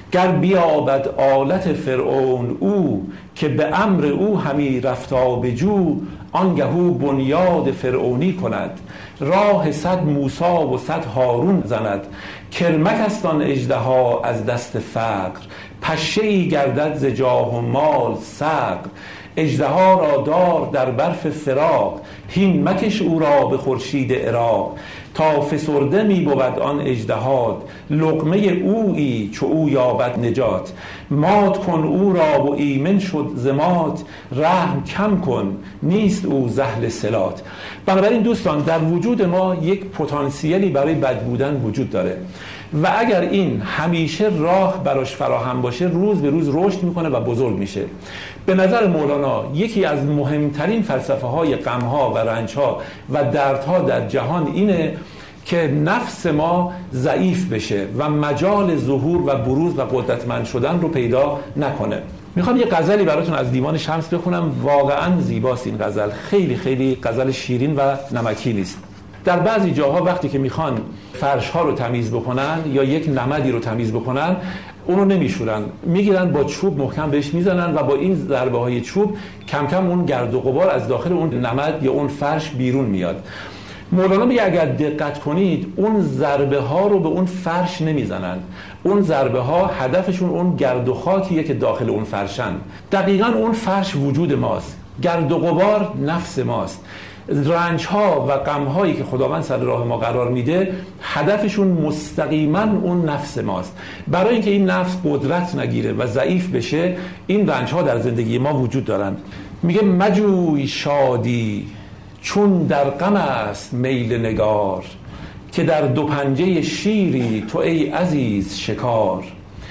گر بیابد آلت فرعون او، که به امر او همی رفتا به جو. آنگهو بنیاد فرعونی کند، راه 100 موسی و 100 هارون زند. کرمک است آن اژدها از دست فقر، پشه‌ای گردد ز جاه و مال صقر. اژدها را دار در برف فراق، هین مکش او را به خورشید عراق. تا فسرده می بود آن اژدهات، لقمه اویی چو او یابد نجات. مات کن او را و ایمن شد ز مات، رحم کم کن نیست او ز اهل صلات. بنابراین دوستان، در وجود ما یک پتانسیلی برای بد بودن وجود داره و اگر این همیشه راه براش فراهم باشه، روز به روز رشد میکنه و بزرگ میشه. به نظر مولانا یکی از مهمترین فلسفه های غم‌ها و رنج‌ها و دردها در جهان اینه که نفس ما ضعیف بشه و مجال ظهور و بروز و قدرتمند شدن رو پیدا نکنه. میخوام یه غزلی براتون از دیوان شمس بخونم. واقعا زیباست این غزل، خیلی خیلی غزل شیرین و نمکی است. در بعضی جاها وقتی که میخوان فرش ها رو تمیز بکنن یا یک نمدی رو تمیز بکنن، اونو نمیشورن، میگیرن با چوب محکم بهش میزنن و با این ضربه های چوب کم کم اون گرد و غبار از داخل اون نمد یا اون فرش بیرون میاد. مولانا میگه اگر دقت کنید اون ضربه ها رو به اون فرش نمیزنن، اون ضربه ها هدفشون اون گرد و خاکیه که داخل اون فرشن. دقیقاً اون فرش وجود ماست، گرد و غبار نفس ماست. رنج ها و غم هایی که خداوند سر راه ما قرار میده هدفشون مستقیما اون نفس ماست. برای اینکه این نفس قدرت نگیره و ضعیف بشه، این رنج ها در زندگی ما وجود دارن. میگه مجوی شادی چون در غم است میل نگار، که در دو پنجه شیری تو ای عزیز شکار.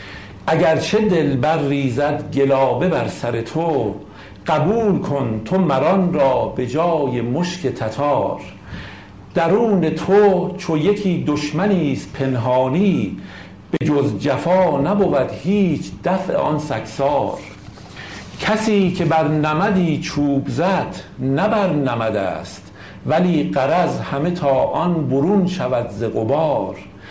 اگرچه دلبر ریزد گلابه بر سر تو، قبول کن تو مران را به جای مشک تتار. درون تو چو یکی دشمنی است پنهانی، به جز جفا نبود هیچ دفع آن سگسار. کسی که بر نمدی چوب زد نه بر نمد است، ولی غرض همه تا آن برون شود ز غبار.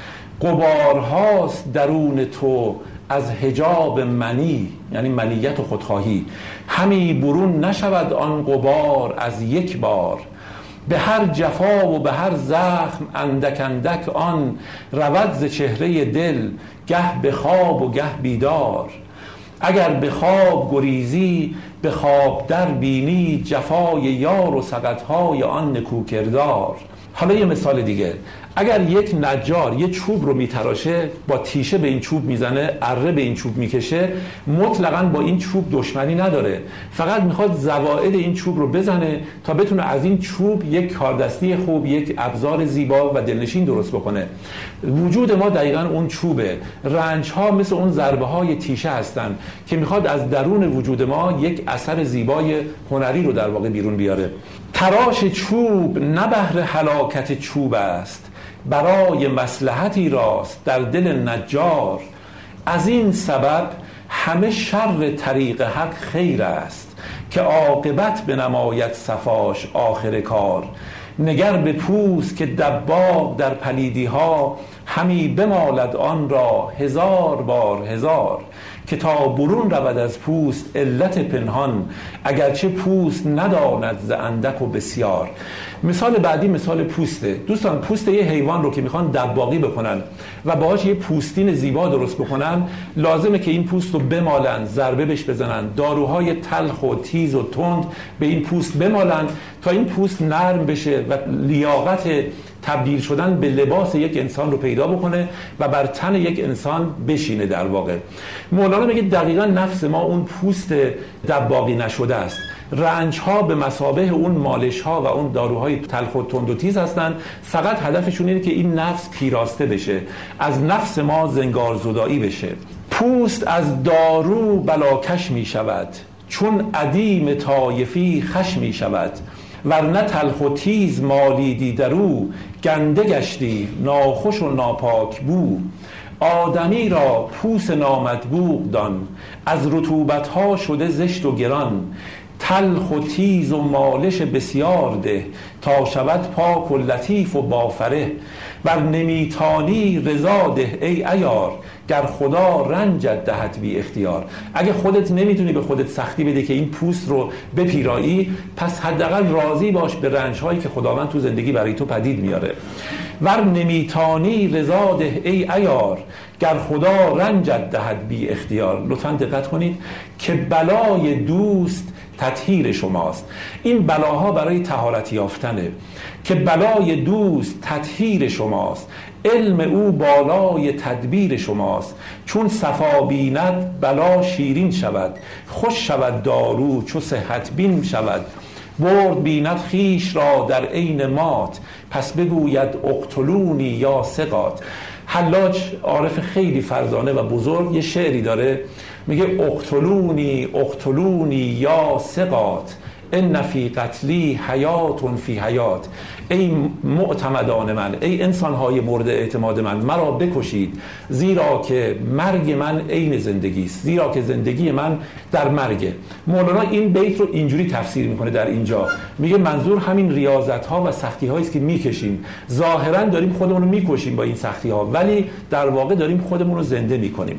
غبارهاست درون تو از حجاب منی، یعنی منیت و خودخواهی، همی برون نشود آن غبار از یک بار. به هر جفا و به هر زخم اندک اندک آن، رود ز چهره دل گه به خواب و گه بیدار. اگر به خواب گریزی به خواب در بینی، جفای یار و سقطهای آن نکوکردار. حالا یه مثال دیگه، اگر یک نجار یه چوب رو میتراشه، با تیشه به این چوب میزنه، اره به این چوب میکشه، مطلقاً با این چوب دشمنی نداره، فقط میخواد زوائد این چوب رو بزنه تا بتونه از این چوب یک کاردستی خوب، یک ابزار زیبا و دلنشین درست بکنه. وجود ما دقیقاً اون چوبه. رنج ها مثل اون ضربه های تیشه هستن که میخواد از درون وجود ما یک اثر زیبای هنری رو در واقع بیرون بیاره. تراش چوب نه بهر هلاکت چوب است، برای مصلحتی راست در دل نجار. از این سبب همه شر طریق حق خیر است، که عاقبت بنماید صفاش آخر کار. نگر به پوست که دباغ در پلیدی ها، همی بمالد آن را 1000 بار 1000. که تا برون رود از پوست علت پنهان، اگرچه پوست نداند ز اندک و بسیار. مثال بعدی مثال پوسته. دوستان، پوست یه حیوان رو که میخوان دباغی بکنن و باهاش یه پوستین زیبا درست بکنن، لازمه که این پوست رو بمالن، ضربه بهش بزنن، داروهای تلخ و تیز و تند به این پوست بمالن تا این پوست نرم بشه و لیاقت تبدیل شدن به لباس یک انسان رو پیدا بکنه و بر تن یک انسان بشینه. در واقع مولانا میگه دقیقاً نفس ما اون پوست دباغی نشده است. رنج ها به مثابه اون مالش ها و اون داروهای تلخ و تند و تیز هستن، فقط هدفشون اینه که این نفس پیراسته بشه، از نفس ما زنگار زدایی بشه. پوست از دارو بلاکش می شود، چون عدیم طایفی خش می شود. ورنه تلخ و تیز مالیدی درو، گنده گشتی ناخوش و ناپاک بو. آدمی را پوست نامطبوع دان، از رطوبتها شده زشت و گران. تلخ و تیز و مالش بسیار ده، تا شود پاک و لطیف و بافره. ور نمیتانی رضا ده ای عیار، گر خدا رنجت دهد بی اختیار. اگه خودت نمیتونی به خودت سختی بده که این پوست رو بپیرایی، پس حداقل راضی باش به رنج‌هایی که خداوند تو زندگی برای تو پدید میاره. ور نمیتانی رضا ده ای عیار، گر خدا رنجت دهد بی اختیار. لطفاً دقت کنید که بلای دوست تطهیر شماست. این بلاها برای طهارت یافتنه. که بلای دوست تطهیر شماست، علم او بالای تدبیر شماست. چون صفا بیند بلا شیرین شود، خوش شود دارو چو صحت بین شود. برد بیند خیش را در عین مات، پس بگوید اقتلونی یا ثقات. حلاج عارف خیلی فرزانه و بزرگ یه شعری داره، میگه اقتلونی اقتلونی یا ثقات، ان فی قتلی حیات فی حیات. ای معتمدان من، ای انسانهای مورد اعتماد من، مرا بکشید، زیرا که مرگ من عین زندگی است، زیرا که زندگی من در مرگه. مولانا این بیت رو اینجوری تفسیر میکنه در اینجا، میگه منظور همین ریاضت ها و سختی هایی است که میکشیم. ظاهرا داریم خودمون رو میکشیم با این سختی ها، ولی در واقع داریم خودمون رو زنده میکنیم.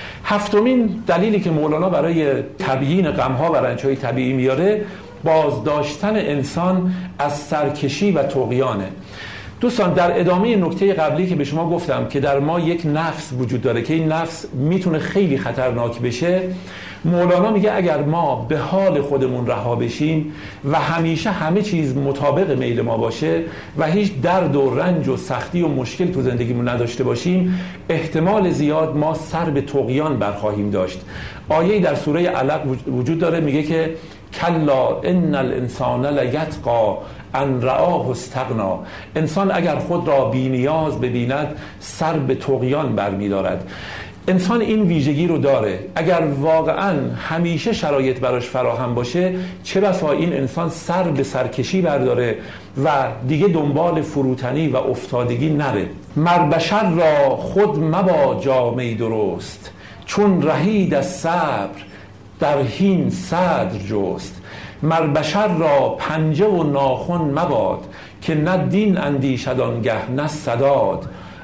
هفتمین دلیلی که مولانا برای تبیین غم‌ها و رنج‌های طبیعی میاره، بازداشتن انسان از سرکشی و طغیانه. دوستان، در ادامه نکته قبلی که به شما گفتم که در ما یک نفس وجود داره که این نفس میتونه خیلی خطرناک بشه، مولانا میگه اگر ما به حال خودمون رها بشیم و همیشه همه چیز مطابق میل ما باشه و هیچ درد و رنج و سختی و مشکل تو زندگیمون نداشته باشیم، احتمال زیاد ما سر به طغیان برخواهیم داشت. آیه‌ای در سوره علق وجود داره میگه که کلا ان الانسان لیطغی ان رآه استغنا. انسان اگر خود را بی نیاز ببیند سر به طغیان برمی‌دارد. انسان این ویژگی رو داره. اگر واقعا همیشه شرایط براش فراهم باشه، چه بسا این انسان سر به سرکشی برداره و دیگه دنبال فروتنی و افتادگی نره. مر بشر را خود مبا جامه درست، چون رهید از صبر در هین صدر جست. مر بشر را پنجه و ناخن مباد، که نه دین اندیشد آنگه نه سداد.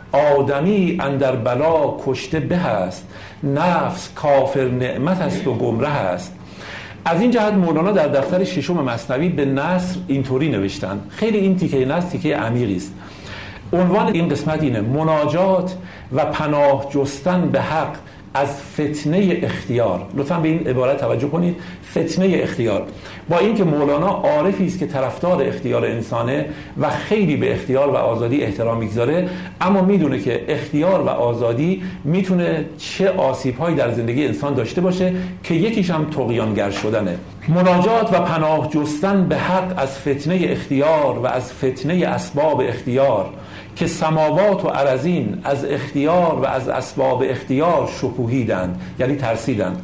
آدمی اندر بلا کشته به است، نفس کافر نعمت است و گمره است. از این جهت مولانا در دفتر ششم مثنوی به نثر اینطوری نوشتن. خیلی این تیکه نثر تیکه عمیقی است. عنوان این قسمت اینه: مناجات و پناه جستن به حق از فتنه اختیار. لطفاً به این عبارت توجه کنید، فتنه اختیار. با اینکه مولانا عارفی است که طرفدار اختیار انسانه و خیلی به اختیار و آزادی احترام میگذاره، اما میدونه که اختیار و آزادی میتونه چه آسیب‌هایی در زندگی انسان داشته باشه که یکیش هم طغیانگر شدنه. مناجات و پناه جستن به حق از فتنه اختیار و از فتنه اسباب اختیار، که سماوات و ارضین از اختیار و از اسباب اختیار شکوهیدند، یعنی ترسیدند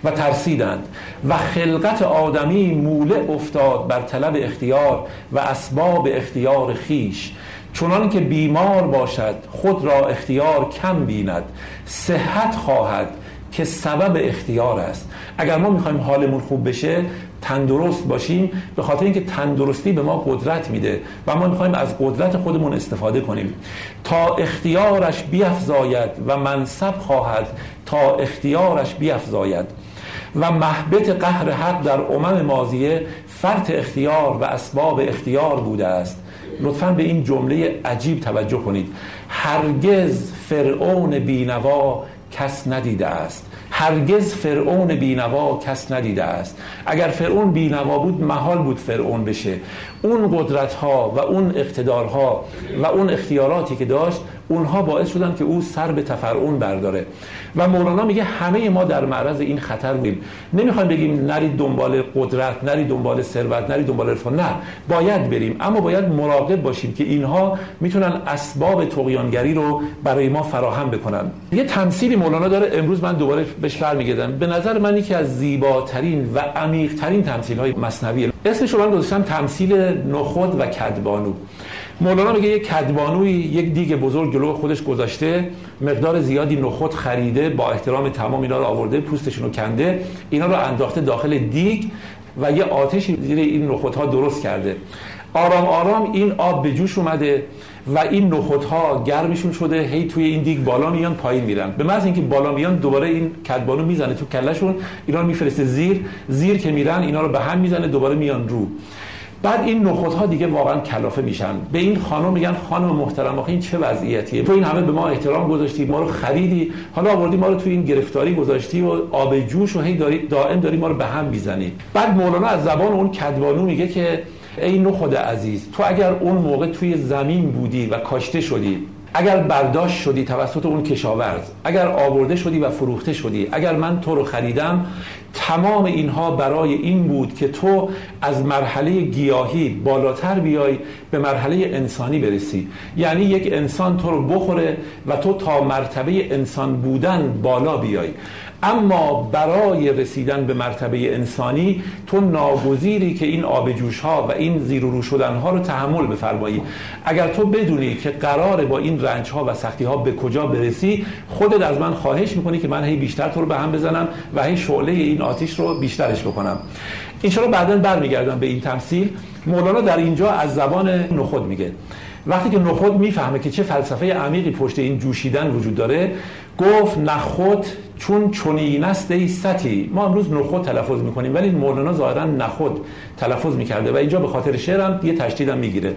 و خلقت آدمی مولع افتاد بر طلب اختیار و اسباب اختیار خیش. چنان که بیمار باشد خود را اختیار کم بیند، صحت خواهد که سبب اختیار است. اگر ما میخوایم حالمون خوب بشه، تندرست باشیم، به خاطر اینکه تندرستی به ما قدرت میده و ما میخوایم از قدرت خودمون استفاده کنیم. تا اختیارش بیفزاید و منصب خواهد تا اختیارش بیفزاید. و محبت قهر حق در ماضیه فرط اختیار و اسباب اختیار بوده است. لطفاً به این جمله عجیب توجه کنید: هرگز فرعون بینوا کس ندیده است. هرگز فرعون بینوا کس ندیده است. اگر فرعون بینوا بود، محال بود فرعون بشه. اون قدرت‌ها و اون اقتدارها و اون اختیاراتی که داشت، اونها باعث شدن که او سر به تفرعون برداره. و مولانا میگه همه ما در معرض این خطر بودیم. نمیخوایم بگیم نرید دنبال قدرت، نرید دنبال ثروت، نرید دنبال رفاه. نه، باید بریم، اما باید مراقب باشیم که اینها میتونن اسباب طغیانگری رو برای ما فراهم بکنن. یه تمثیلی مولانا داره، امروز من دوباره بهش برمیگردم. به نظر من یکی از زیباترین و عمیق‌ترین تمثیل‌های مثنوی. اسمش رو من گذاشتم تمثیل نخود و کدبانو. مولانا میگه یک کدبانوی یک دیگ بزرگ جلو خودش گذاشته، مقدار زیادی نخود خریده، با احترام تمام اینا رو آورده، پوستشون رو کنده، اینا رو انداخته داخل دیگ و یه آتشی زیر این نخودها درست کرده. آرام آرام این آب به جوش اومده و این نخودها گرمشون شده هی توی این دیگ بالا میان پایین میرن. به محض اینکه بالا میان دوباره این کدبانو میزنه تو کلهشون، اینا رو میفرسته زیر که میرن اینا رو به هم میزنه دوباره میان رو. بعد این نخودها دیگه واقعا کلافه میشن. به این خانم میگن خانم محترم آخه این چه وضعیتیه؟ تو این همه به ما احترام گذاشتی، ما رو خریدی، حالا آوردی ما رو تو این گرفتاری گذاشتی و آب جوش و هی دائم داری ما رو به هم میزنی. بعد مولانا از زبان اون کدبانو میگه که ای نخود عزیز، تو اگر اون موقع توی زمین بودی و کاشته شدی، اگر برداشت شدی توسط اون کشاورز، اگر آورده شدی و فروخته شدی، اگر من تو رو خریدم، تمام اینها برای این بود که تو از مرحله گیاهی بالاتر بیای به مرحله انسانی برسی. یعنی یک انسان تو رو بخوره و تو تا مرتبه انسان بودن بالا بیای. اما برای رسیدن به مرتبه انسانی تو ناگزیری که این آب جوش ها و این زیر و رو شدن ها رو تحمل بفرمایی. اگر تو بدونی که قراره با این رنج ها و سختی ها به کجا برسی، خودت از من خواهش میکنی که من هی بیشتر تو رو به هم بزنم و هی شعله این آتش رو بیشترش بکنم. انشاءالله بعداً برمیگردم به این تمثیل. مولانا در اینجا از زبان نخود میگه. وقتی که نخود میفهمه که چه فلسفه عمیقی پشت این جوشیدن وجود داره، گفت نخود چون چنین است ای ستی. ما امروز نخود تلفظ میکنیم ولی مولانا ظاهرا نخود تلفظ میکرده و اینجا به خاطر شعرم یه تشدیدم میگیره.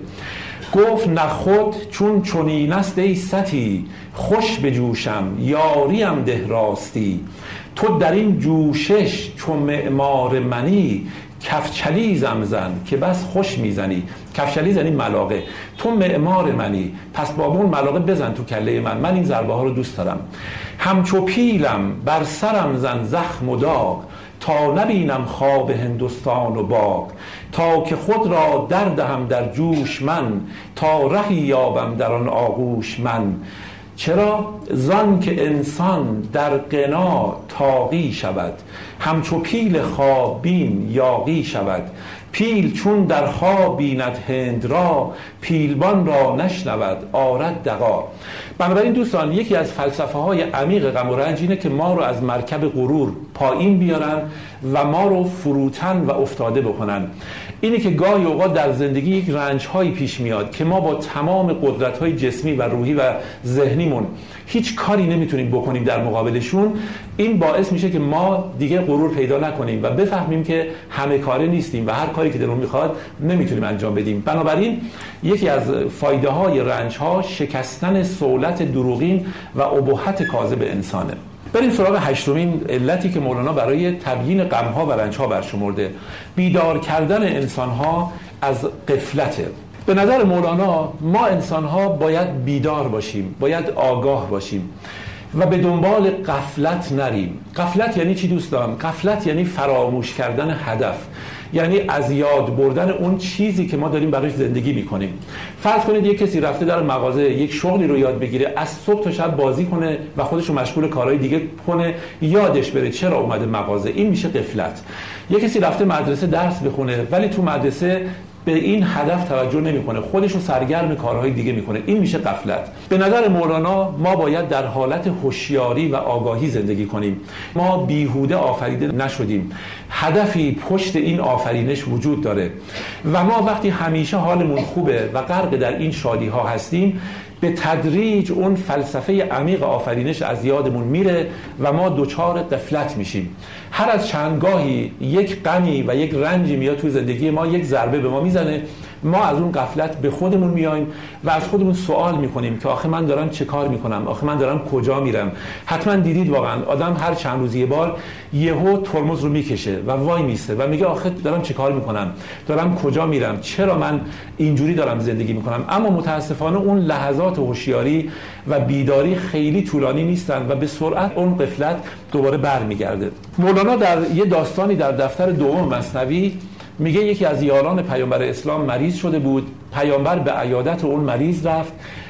گفت نخود چون چنین است ای ستی، خوش بجوشم یاریم ده راستی. تو در این جوشش چون معمار منی، کفچلیزم زن که بس خوش میزنی. کفچلیز یعنی ملاقه. تو معمار منی، پس با اون ملاقه بزن تو کله من این ضربه ها رو دوست دارم. همچو پیلم بر سرم زن زخم و داغ، تا نبینم خواب هندوستان و باغ. تا که خود را دردهم در جوش من، تا رهی یابم در آن آغوش من. چرا؟ زان که انسان در غنا طاغی شود، همچو پیل خوابین یاغی شود. پیل چون در خواب بیند هند را، پیلبان را نشنود آرد دغا. بنابراین دوستان یکی از فلسفه های عمیق غم و رنج اینه که ما رو از مرکب غرور پایین بیارن و ما رو فروتن و افتاده بکنن. اینه که گاهی اوقات در زندگی یک رنج هایی پیش میاد که ما با تمام قدرت های جسمی و روحی و ذهنیمون هیچ کاری نمیتونیم بکنیم در مقابلشون. این باعث میشه که ما دیگه غرور پیدا نکنیم و بفهمیم که همه کاره نیستیم و هر کاری که دلمون میخواد نمیتونیم انجام بدیم. بنابراین یکی از فایده های رنج ها شکستن صولت دروغین و ابهت کاذب انسانه. بریم سراغ هشتمین علتی که مولانا برای تبیین غم‌ها و رنج‌ها برشمرده. بیدار کردن انسان‌ها از غفلته. به نظر مولانا ما انسان‌ها باید بیدار باشیم، باید آگاه باشیم و به دنبال غفلت نریم. غفلت یعنی چی دوستان؟ غفلت یعنی فراموش کردن هدف، یعنی از یاد بردن اون چیزی که ما داریم براش زندگی میکنیم. فرض کنید یک کسی رفته در مغازه یک شغلی رو یاد بگیره، از صبح تا شب بازی کنه و خودش رو مشغول کارهای دیگه کنه، یادش بره چرا اومده مغازه. این میشه غفلت. یک کسی رفته مدرسه درس بخونه ولی تو مدرسه به این هدف توجه نمیکنه، خودش رو سرگرم کارهای دیگه میکنه. این میشه غفلت. به نظر مولانا ما باید در حالت هوشیاری و آگاهی زندگی کنیم. ما بیهوده آفریده نشدیم، هدفی پشت این آفرینش وجود داره و ما وقتی همیشه حالمون خوبه و غرق در این شادی ها هستیم، به تدریج اون فلسفه عمیق آفرینش از یادمون میره و ما دوچار غفلت میشیم. هر از چندگاهی یک غمی و یک رنجی میاد توی زندگی ما، یک ضربه به ما میزنه، ما از اون غفلت به خودمون میایم و از خودمون سوال میکنیم که آخه من دارم چه کار میکنم، آخه من دارم کجا میرم. حتما دیدید واقعا آدم هر چند روز یه بار یهو ترمز رو میکشه و وای میسته و میگه آخه دارم چه کار میکنم، دارم کجا میرم، چرا من اینجوری دارم زندگی میکنم. اما متاسفانه اون لحظات هوشیاری و بیداری خیلی طولانی نیستن و به سرعت اون غفلت دوباره برمیگرده. مولانا در یه داستانی در دفتر دوم مثنوی میگه یکی از یاران پیامبر اسلام مریض شده بود، پیامبر به عیادت اون مریض رفت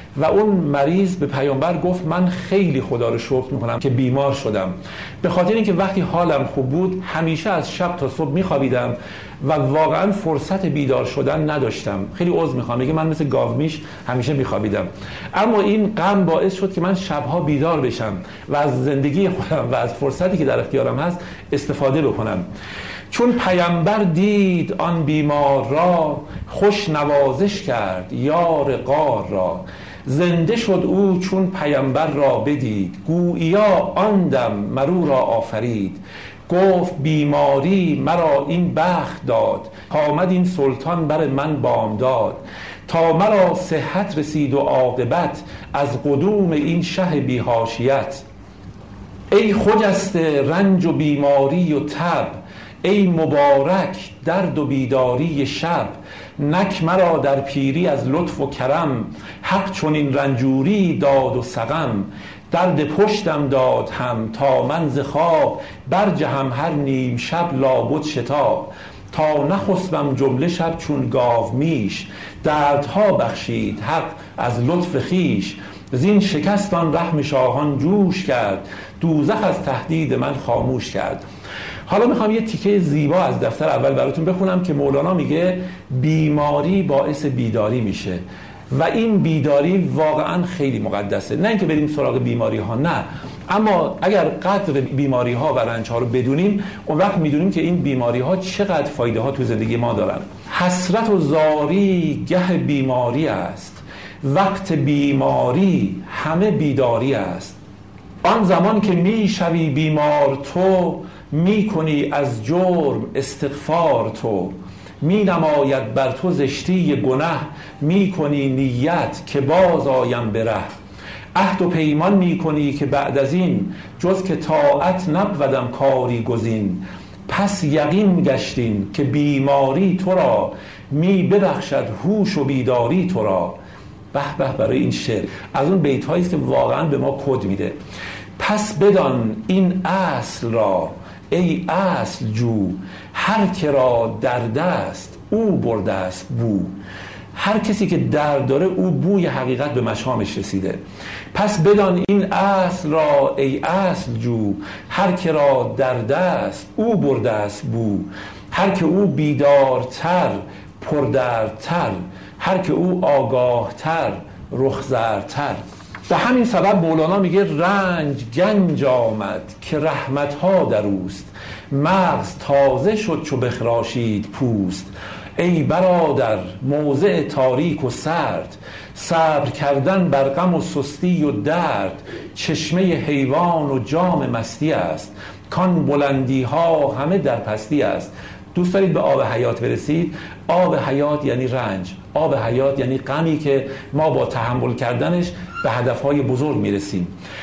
و اون مریض به پیامبر گفت من خیلی خدا رو شکر میکنم که بیمار شدم، به خاطر اینکه وقتی حالم خوب بود همیشه از شب تا صبح میخوابیدم و واقعا فرصت بیدار شدن نداشتم. خیلی عذر میخوام، میگه من مثل گاومیش همیشه میخوابیدم، اما این غم باعث شد که من شبها بیدار بشم و از زندگی خودم و از فرصتی که در اختیارم هست استفاده بکنم. چون پیامبر دید آن بیمار را، خوش نوازش کرد یار غار را. زنده شد او چون پیامبر را بدید، گوییا آن دم مرو را آفرید. گفت بیماری مرا این بخت داد، آمد این سلطان بر من بامداد. تا مرا صحت رسید و عاقبت، از قدوم این شه بی حاشیت. ای خجسته رنج و بیماری و تب، ای مبارک درد و بیداری شب. نک مرا در پیری از لطف و کرم، حق چون این رنجوری داد و سقم. درد پشتم داد هم تا من ز خواب، برجهم هر نیم شب لابد شتاب. تا نخسبم جمله شب چون گاو میش، دردها بخشید حق از لطف خیش. زین شکستان رحم شاهان جوش کرد، دوزخ از تهدید من خاموش کرد. حالا میخوام یه تیکه زیبا از دفتر اول براتون بخونم که مولانا میگه بیماری باعث بیداری میشه و این بیداری واقعا خیلی مقدسه. نه اینکه بریم سراغ بیماری ها، نه، اما اگر قدر بیماری ها و رنج ها رو بدونیم، اون وقت میدونیم که این بیماری ها چقدر فایده ها تو زندگی ما دارن. حسرت و زاری گه بیماری است، وقت بیماری همه بیداری است. آن زمان که میشوی بیمار تو، میکنی از جرم استغفار تو. می نماید بر تو زشتی گنه، میکنی نیت که باز آیم به ره. عهد و پیمان میکنی که بعد از این، جز که طاعت نبودم کاری گزین. پس یقین گشتین که بیماری تو را، می ببخشد هوش و بیداری تو را. به به برای این شعر از اون بیت هایی است که واقعا به ما کد میده. پس بدان این اصل را ای اصل جو، هر که را درد است او برده است بو. هر کسی که درد داره او بوی حقیقت به مشامش رسیده. پس بدان این اصل را ای اصل جو، هر که را درد است او برده است بو. هر که او بیدارتر پردردتر، هر که او آگاهتر رخزرتر. به همین سبب مولانا میگه رنج گنج آمد که رحمتها در اوست. مغز تازه شد چو بخراشید پوست. ای برادر موضع تاریک و سرد، صبر کردن بر غم و سستی و درد. چشمه حیوان و جام مستی است، کان بلندی ها همه در پستی است. دوست دارید به آب حیات برسید؟ آب حیات یعنی رنج، آب حیات یعنی غمی که ما با تحمل کردنش به هدفهای بزرگ میرسیم.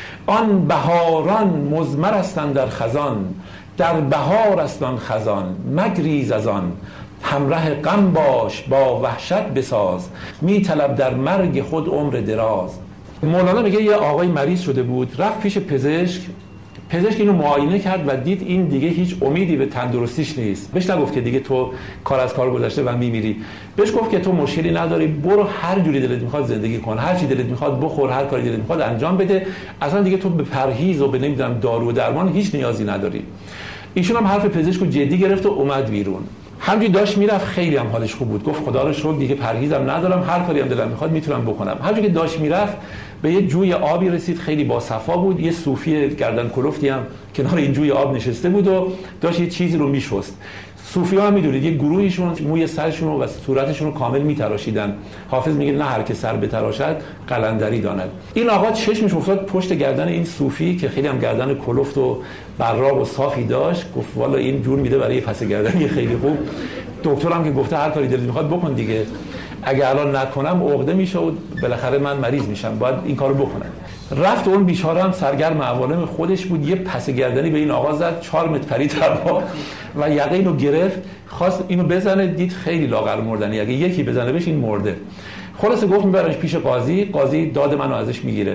آن بهاران مزمر هستند در خزان، در بهار است آن خزان مگریز از آن. همراه غم باش با وحشت بساز، میطلب در مرگ خود عمر دراز. مولانا میگه یه آقای مریض شده بود، رفت پیش پزشک اینو معاینه کرد و دید این دیگه هیچ امیدی به تندرستیش نیست. بهش نگفت که دیگه تو کار از کار گذشته و میمیری، بهش گفت که تو مشکلی نداری، برو هر جوری دلت میخواد زندگی کن، هر چی دلت میخواد بخور، هر کاری دلت میخواد انجام بده، اصلا دیگه تو به پرهیز و به نمیدونم دارو و درمان هیچ نیازی نداری. ایشون هم حرف پزشکو جدی گرفت و اومد بیرون. همینجوری داشت میرفت، خیلی هم حالش خوب بود، گفت خدا رو شکر دیگه پرهیزم ندارم، هر کاری هم دلم میخواد میتونم بکنم. همینجوری که داشت میرفت به یه جوی آبی رسید، خیلی با صفا بود. یه صوفی گردن کلفتی هم کنار این جوی آب نشسته بود و داشت یه چیزی رو میشست. صوفی ها میدونید یه گروهیشون موی سرشون و صورتشون رو کامل میتراشیدن. حافظ میگه نه هر که سر بتراشد قلندری داند. این آقا چشمش افتاد پشت گردن این صوفی که خیلی هم گردن کلفت و براق و صافی داشت. گفت والا این جور میده برای پس گردنی خیلی خوب. دکترم که گفته هر کاری دلت میخواد بکن دیگه، اگه الان نکنم عقده میشه و بالاخره من مریض میشم، باید این کارو بکنم. رفت اون بیچاره هم سرگرم عوالم خودش بود، یه پس گردنی به این آقا زد، 4 متر پرید هوا و یقه اینو گرفت، خواست اینو بزنه، دید خیلی لاغر مردنی، اگه یکی بزنه بهش این مرده. خلاص گفت میبرنش پیش قاضی، قاضی داد منو ازش میگیره.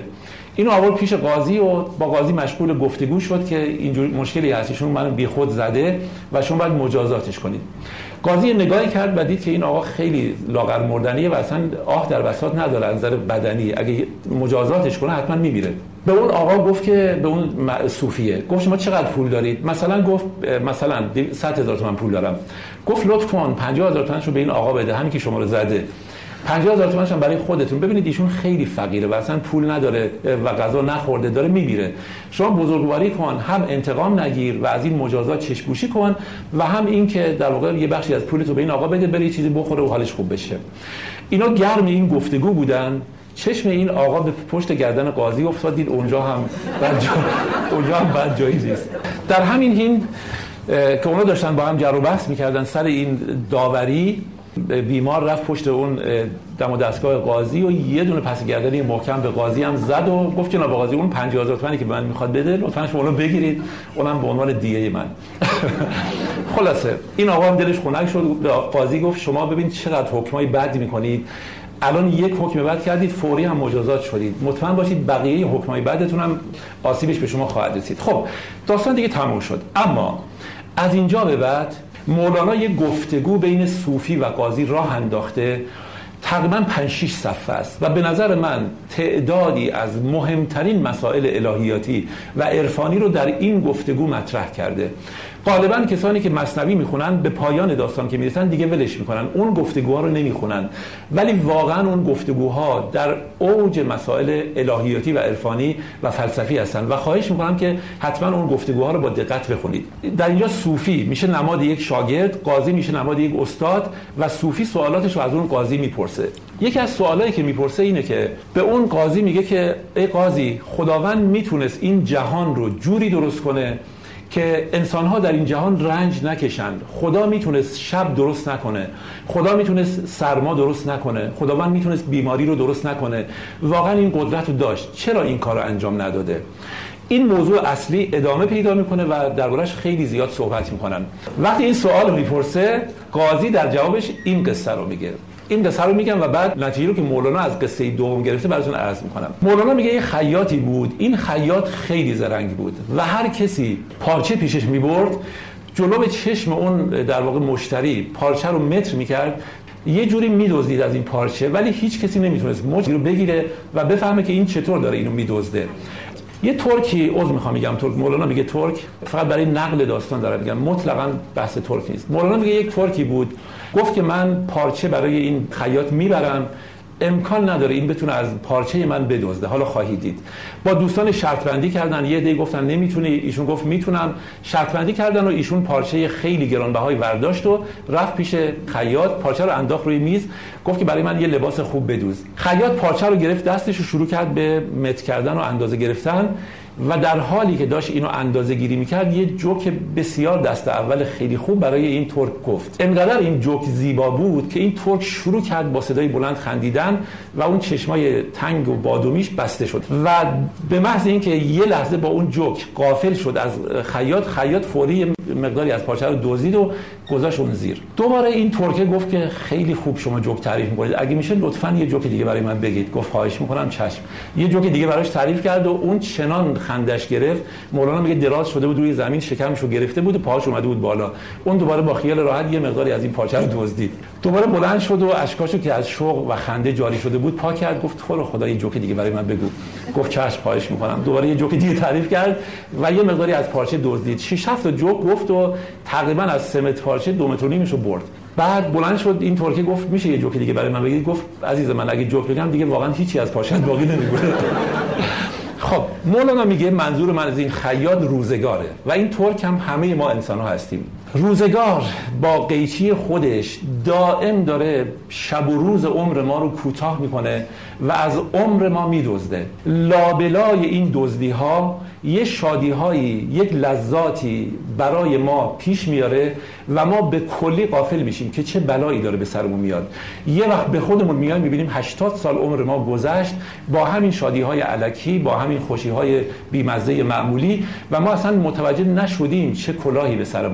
اینو آورد پیش قاضی و با قاضی مشغول گفتگو شد که اینجور مشکلی هست، ایشون منو بیخود زده و شما باید مجازاتش کنید. قاضی نگاهی کرد و دید که این آقا خیلی لاغر مردنیه و اصلا آه در بساط نداره از نظر بدنی، اگه مجازاتش کنه حتما میمیره. به اون آقا گفت که به اون صوفیه گفت شما چقدر پول دارید؟ مثلا گفت مثلا 100,000 تومان پول دارم. گفت لطف کن 50,000 تومانشو به این آقا بده، همین که شما رو زده. 50,000 تومانش هم برای خودتون. ببینید ایشون خیلی فقیره و اصلا پول نداره و غذا نخورده، داره میمیره. شما بزرگواری کن، هم انتقام نگیر و از این مجازات چشم‌پوشی کن و هم این که در واقع یه بخشی از پولتو به این آقا بده بره چیزی بخوره و حالش خوب بشه. اینا گرم این گفتگو بودن. چشم این آقا به پشت گردن قاضی افتاد، دید اونجا هم بد جایی نیست. در همین حین که اونا داشتن با هم جر و بحث می‌کردن سر این داوری، بیمار رفت پشت اون دم و دستگاه قاضی و یه دونه پس گردنی محکم به قاضی هم زد و گفت جناب قاضی اون 50,000 تومانی که به من میخواد بده لطفاً شما اونو بگیرید، اونم به عنوان دیه من. خلاصه این آقا هم دلش خنک شد، قاضی گفت شما ببین چقدر حکمای بد میکنید، الان یک حکم بد کردید فوری هم مجازات شدید، مطمئن باشید بقیه حکمای بدتون هم آسیبش به شما خواهد رسید. خب داستان دیگه تموم شد. اما از اینجا به بعد مولانا یه گفتگو بین صوفی و قاضی راه انداخته، تقریباً 5-6 صفحه است و به نظر من تعدادی از مهمترین مسائل الهیاتی و عرفانی رو در این گفتگو مطرح کرده. غالباً کسانی که مثنوی میخونن به پایان داستان که میرسن دیگه ولش میکنن، اون گفتگوها رو نمیخونن، ولی واقعاً اون گفتگوها در اوج مسائل الهیاتی و عرفانی و فلسفی هستن و خواهش میکنم که حتما اون گفتگوها رو با دقت بخونید. در اینجا صوفی میشه نماد یک شاگرد، قاضی میشه نماد یک استاد و صوفی سوالاتش رو از اون قاضی میپرسه. یکی از سوالایی که میپرسه اینه که به اون قاضی میگه که ای قاضی، خداوند میتونست این جهان رو جوری درست کنه که انسان‌ها در این جهان رنج نکشند. خدا میتونست شب درست نکنه، خدا میتونست سرما درست نکنه، خداوند میتونست بیماری رو درست نکنه، واقعا این قدرت رو داشت، چرا این کار رو انجام نداده؟ این موضوع اصلی ادامه پیدا میکنه و دربارش خیلی زیاد صحبت میکنن. وقتی این سوال رو میپرسه قاضی در جوابش این قصه رو میگه. این قصه رو میگم و بعد نتیجه رو که مولانا از قصه دوم گرفته براتون عرض میکنم. مولانا میگه یه خیاطی بود، این خیاط خیلی زرنگ بود و هر کسی پارچه پیشش میبرد جلو به چشم اون در واقع مشتری پارچه رو متر میکرد، یه جوری میدزدید از این پارچه، ولی هیچ کسی نمیتونست مشتری رو بگیره و بفهمه که این چطور داره اینو میدزده. یه ترکی، عذر میخوام میگم ترک، مولانا میگه ترک فقط برای نقل داستان داره میگم، مطلقاً بحث ترک نیست. مولانا میگه یک ترکی بود گفت که من پارچه برای این خیاط میبرم، امکان نداره این بتونه از پارچه من بدزده، حالا خواهید دید. با دوستان شرط بندی کردن، یه عده گفتن نمیتونی، ایشون گفت میتونم، شرط بندی کردن و ایشون پارچه خیلی گرانبهای برداشت و رفت پیش خیاط، پارچه رو انداخت روی میز، گفت که برای من یه لباس خوب بدوز. خیاط پارچه رو گرفت دستش و شروع کرد به متر کردن و اندازه گرفتن و در حالی که داشت اینو اندازه گیری میکرد یه جوک بسیار دست اول خیلی خوب برای این ترک گفت. انقدر این جوک زیبا بود که این ترک شروع کرد با صدای بلند خندیدن و اون چشمای تنگ و بادومیش بسته شد و به محض اینکه یه لحظه با اون جوک غافل شد از خیاط فوری مقداری از پارچه رو دزدید و گذاشت اون زیر. دوباره این ترکه گفت که خیلی خوب شما جوک تعریف می‌کنید، اگه میشه لطفاً یه جوک دیگه برای من بگید. گفت خواهش می‌کنم، چشم. یه جوک دیگه براش تعریف کرد و اون چنان خندش گرفت، مولانا میگه دراز شده بود روی زمین، شکمشو گرفته بود و پاهاش اومده بود بالا. اون دوباره با خیال راحت یه مقداری از این پارچه رو دزدید. دوباره بلند شد و اشکاشو که از شوق و خنده جاری شده بود پاک کرد، گفت تو رو خدا یه جوک دیگه برای من بگو. گفت چشم، خواهش می‌کنم. دوباره یه جوک دیگه تعریف کرد و یه مقداری از پارچه دزدید. 6-7 تا جوک گفت و تقریبا از 3 متر پارچه 2 متر و نیمشو برد. بعد بلند شد این ترکی گفت میشه یه جوک دیگه برای من بگید؟ گفت عزیز من اگه جوک بگم دیگه واقعا هیچی از پارچه باقی نمیمونه. خب مولانا میگه منظور من از این خیاط روزگاره و این ترک هم همه ما انسان ها هستیم. روزگار با قیچی خودش دائم داره شب و روز عمر ما رو کوتاه میکنه و از عمر ما میدزده. لابلای این دزدی ها یه شادی هایی، یک لذاتی برای ما پیش میاره و ما به کلی غافل میشیم که چه بلایی داره به سرمون میاد. یه وقت به خودمون میایم میبینیم 80 سال عمر ما گذشت با همین شادی های الکی، با همین خوشی های بیمزه معمولی و ما اصلا متوجه نشدیم چه کلاهی به سر ما رفت.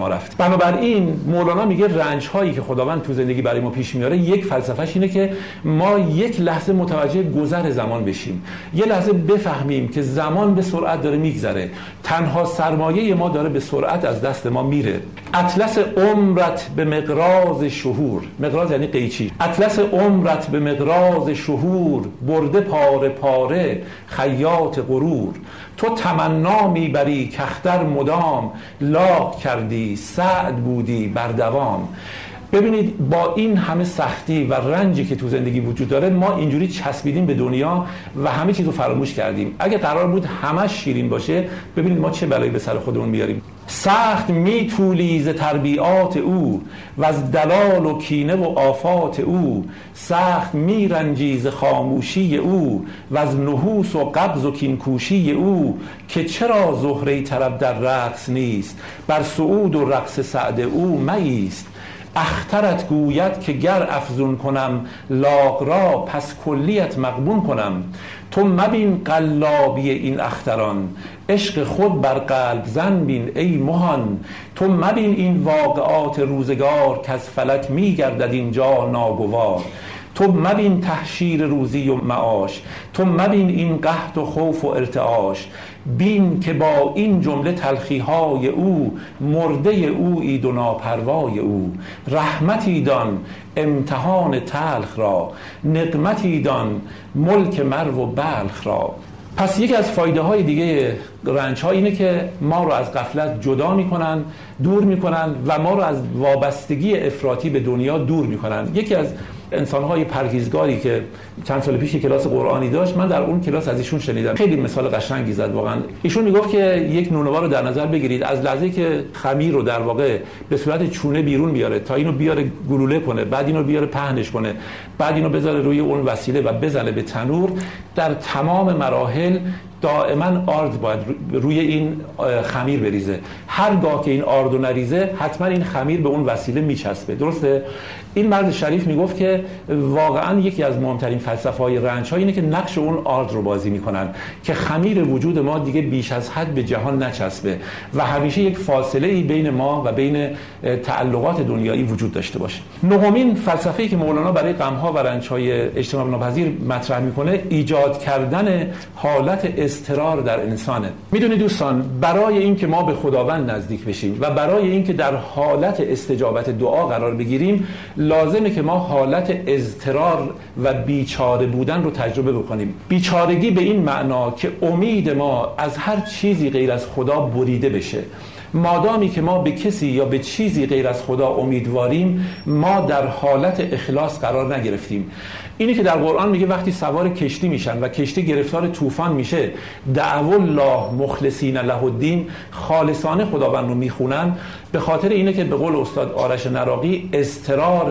بنابراین مولانا میگه رنج هایی که خداوند تو زندگی برای ما پیش میاره، یک فلسفهش اینه که ما یک لحظه متوجه گذر زمان بشیم، یه لحظه بفهمیم که زمان به سرعت داره میگذره، تنها سرمایه ما داره به سرعت از دست ما میره. اطلس عمرت به مقراض شهور، مقراض یعنی قیچی، اطلس عمرت به مقراض شهور، برده پاره پاره خیاط غرور. تو تمنا میبری کختر مدام، لاغ کردی سعد بودی بر دوام. ببینید با این همه سختی و رنجی که تو زندگی وجود داره، ما اینجوری چسبیدیم به دنیا و همه چیزو فراموش کردیم. اگه قرار بود همش شیرین باشه، ببینید ما چه بلایی به سر خودمون میاریم. سخت میتولی ز تربیات او، و از دلال و کینه و آفات او. سخت میرنجی ز خاموشی او، و از نحوس و قبض و کینکوشی او. که چرا زهره طرب در رقص نیست، بر صعود و رقص سعد او مایست. اخترت گوید که گر افزون کنم، لاغ را پس کلیت مغبون کنم. تو مبین قلابی این اختران، عشق خود بر قلب زن بین ای مهان. تو مبین این واقعات روزگار، که از فلک میگردد اینجا ناگوار. تو مبین تحشیر روزی و معاش، تو مبین این قحط و خوف و ارتعاش. بین که با این جمله تلخیهای او، مرده او اید و ناپروای او. رحمتی دان امتحان تلخ را، نقمتی دان ملک مرو و بلخ را. پس یکی از فایده های دیگه رنج ها اینه که ما رو از غفلت جدا میکنن، دور میکنن و ما رو از وابستگی افراطی به دنیا دور میکنن. یکی از انسان‌های پرهیزگاری که چند سال پیش کلاس قرآنی داشت، من در اون کلاس از ایشون شنیدم، خیلی مثال قشنگی زد واقعا. ایشون میگفت که یک نونوار رو در نظر بگیرید، از لحظه‌ای که خمیر رو در واقع به صورت چونه بیرون بیاره تا اینو بیاره گلوله کنه، بعد اینو بیاره پهنش کنه، بعد اینو بذاره روی اون وسیله و بزنه به تنور، در تمام مراحل دائما آرد باید روی این خمیر بریزه. هرگاه که این آردو نریزه، حتما این خمیر به اون وسیله میچسبه. درسته؟ این مرد شریف میگفت که واقعا یکی از مهمترین فلسفه‌های رنج‌ها اینه که نقش اون آرد رو بازی میکنن، که خمیر وجود ما دیگه بیش از حد به جهان نچسبه و همیشه یک فاصله ای بین ما و بین تعلقات دنیایی وجود داشته باشه. نهمین فلسفه‌ای که مولانا برای غم‌ها و رنج‌های اجتناب ناپذیر مطرح میکنه، ایجاد کردن حالت اضطرار در انسانه. میدونید دوستان، برای اینکه ما به خداوند نزدیک بشیم و برای اینکه در حالت استجابت دعا قرار بگیریم، لازمه که ما حالت اضطرار و بیچاره بودن رو تجربه بکنیم. بیچارگی به این معنا که امید ما از هر چیزی غیر از خدا بریده بشه. مادامی که ما به کسی یا به چیزی غیر از خدا امیدواریم، ما در حالت اخلاص قرار نگرفتیم. اینی که در قرآن میگه وقتی سوار کشتی میشن و کشتی گرفتار طوفان میشه، دعوا الله مخلصین له الدین، خالصانه خداوند رو میخونن، به خاطر اینه که به قول استاد آرش نراقی، اضطرار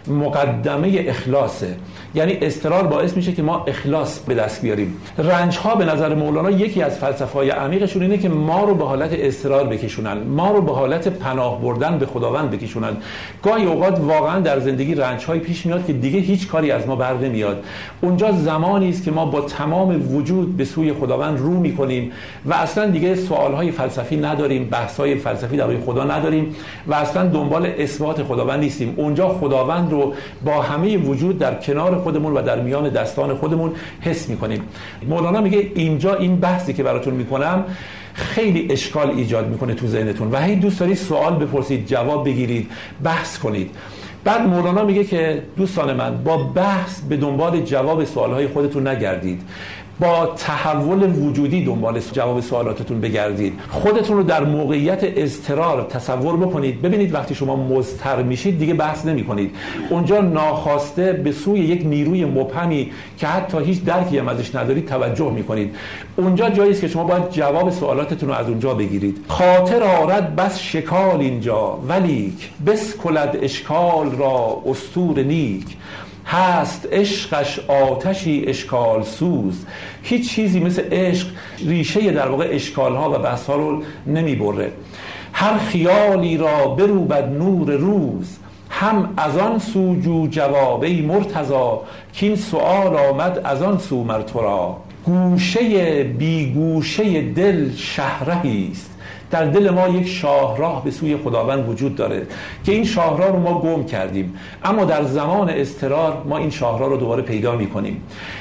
مقدمه اخلاصه. یعنی اضطرار باعث میشه که ما اخلاص به دست بیاریم. رنج ها به نظر مولانا یکی از فلسفه‌های عمیقشون اینه که ما رو به حالت اضطرار بکشونن، ما رو به حالت پناه بردن به خداوند بکشونن. گاهی اوقات واقعا در زندگی رنج های پیش میاد که دیگه هیچ کاری از ما بر نمیاد. اونجا زمانی است که ما با تمام وجود به سوی خداوند رو میکنیم و اصلا دیگه سوالهای فلسفی نداریم، بحث‌های فلسفی در خدا نداریم و اصلا دنبال اثبات خداوند نیستیم. اونجا خداوند رو با همه وجود در کنار خودمون و در میان دستان خودمون حس میکنیم. مولانا میگه اینجا این بحثی که براتون میکنم خیلی اشکال ایجاد میکنه تو ذهنتون و هی دوست دارید سوال بپرسید، جواب بگیرید، بحث کنید. بعد مولانا میگه که دوستان من، با بحث به دنبال جواب سوالهای خودتون نگردید، با تحول وجودی دنبال جواب سوالاتتون بگردید. خودتون رو در موقعیت اضطرار تصور بکنید. ببینید وقتی شما مضطر میشید دیگه بحث نمی کنید. اونجا ناخواسته به سوی یک نیروی مبهمی که حتی هیچ درکی هم ازش ندارید توجه میکنید. اونجا جایی است که شما باید جواب سوالاتتون رو از اونجا بگیرید. خاطر آرد بس شکال اینجا، ولیک بسکلد اشکال را استور نیک. هست عشقش آتشی اشکال سوز، هیچ چیزی مثل عشق ریشه در واقع اشکال ها و بحث ها رو نمی بره. هر خیالی را بروبد نور روز، هم از آن سو جو جواب ای مرتضا، که این سؤال آمد از آن سو مرترا. گوشه بی گوشه دل شهرهی است، در دل ما یک شاهراه به سوی خداوند وجود داره که این شاهراه رو ما گم کردیم، اما در زمان اضطرار ما این شاهراه رو دوباره پیدا میکنیم.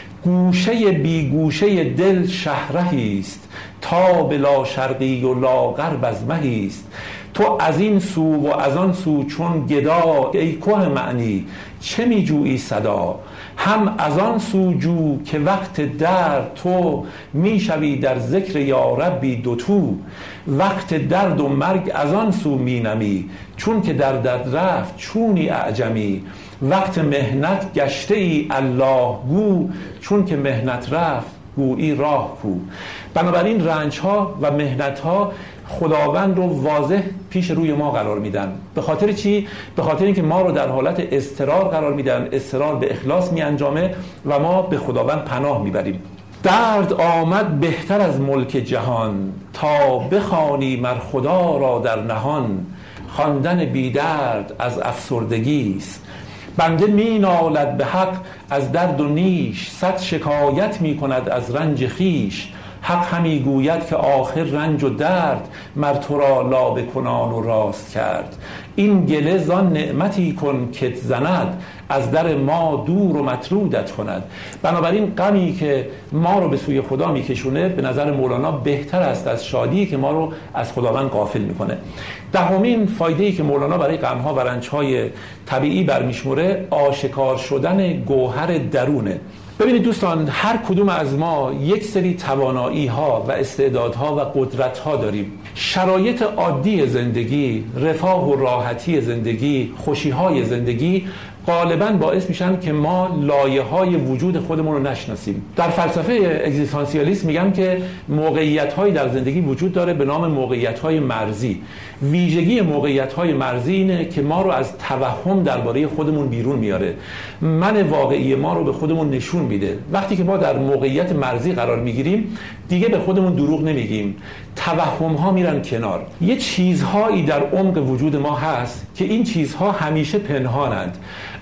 گوشه بی گوشه دل شهرهی است، تا بلا شرقی و لا غرب از مهی است. تو از این سو و از آن سو چون گدا، ای که معنی چه می جویی صدا. هم از آن سو جو که وقت درد تو، می شوی در ذکر یا ربی دوتو. وقت درد و مرگ از آن سو می نمی، چون که دردت رفت چونی اعجمی. وقت مهنت گشته ای الله گو، چون که مهنت رفت گویی راه کو. بنابراین رنج ها و مهنت ها خداوند رو واضح پیش روی ما قرار میدن. به خاطر چی؟ به خاطر اینکه ما رو در حالت اضطرار قرار میدن، اضطرار به اخلاص می انجامه و ما به خداوند پناه میبریم. درد آمد بهتر از ملک جهان، تا بخوانی مر خدا را در نهان. خواندن بی درد از افسردگی است، بنده می نالد به حق از درد و نیش. صد شکایت می کند از رنج خیش، حق همی گوید که آخر رنج و درد، مر تو را لابه کنان و راست کرد. این گله زان نعمتی کن کت زند، از در ما دور و مطرودت کند. بنابراین غمی که ما رو به سوی خدا میکشونه به نظر مولانا بهتر است از شادی که ما رو از خداوند غافل میکنه. دهمین فایده‌ای که مولانا برای غم‌ها و رنج‌های طبیعی برمیشموره آشکار شدن گوهر درونه. ببینید دوستان، هر کدوم از ما یک سری توانایی‌ها و استعدادها و قدرت‌ها داریم. شرایط عادی زندگی، رفاه و راحتی زندگی، خوشی‌های زندگی غالباً باعث میشن که ما لایه‌های وجود خودمون رو نشناسیم. در فلسفه اگزیستانسیالیسم میگم که موقعیت‌هایی در زندگی وجود داره به نام موقعیت‌های مرزی. ویژگی موقعیت‌های مرزی اینه که ما رو از توهم درباره خودمون بیرون میاره. من واقعی ما رو به خودمون نشون میده. وقتی که ما در موقعیت مرزی قرار میگیریم دیگه به خودمون دروغ نمیگیم. توهم‌ها میرن کنار. یه چیزهایی در عمق وجود ما هست که این چیزها همیشه پنهانند،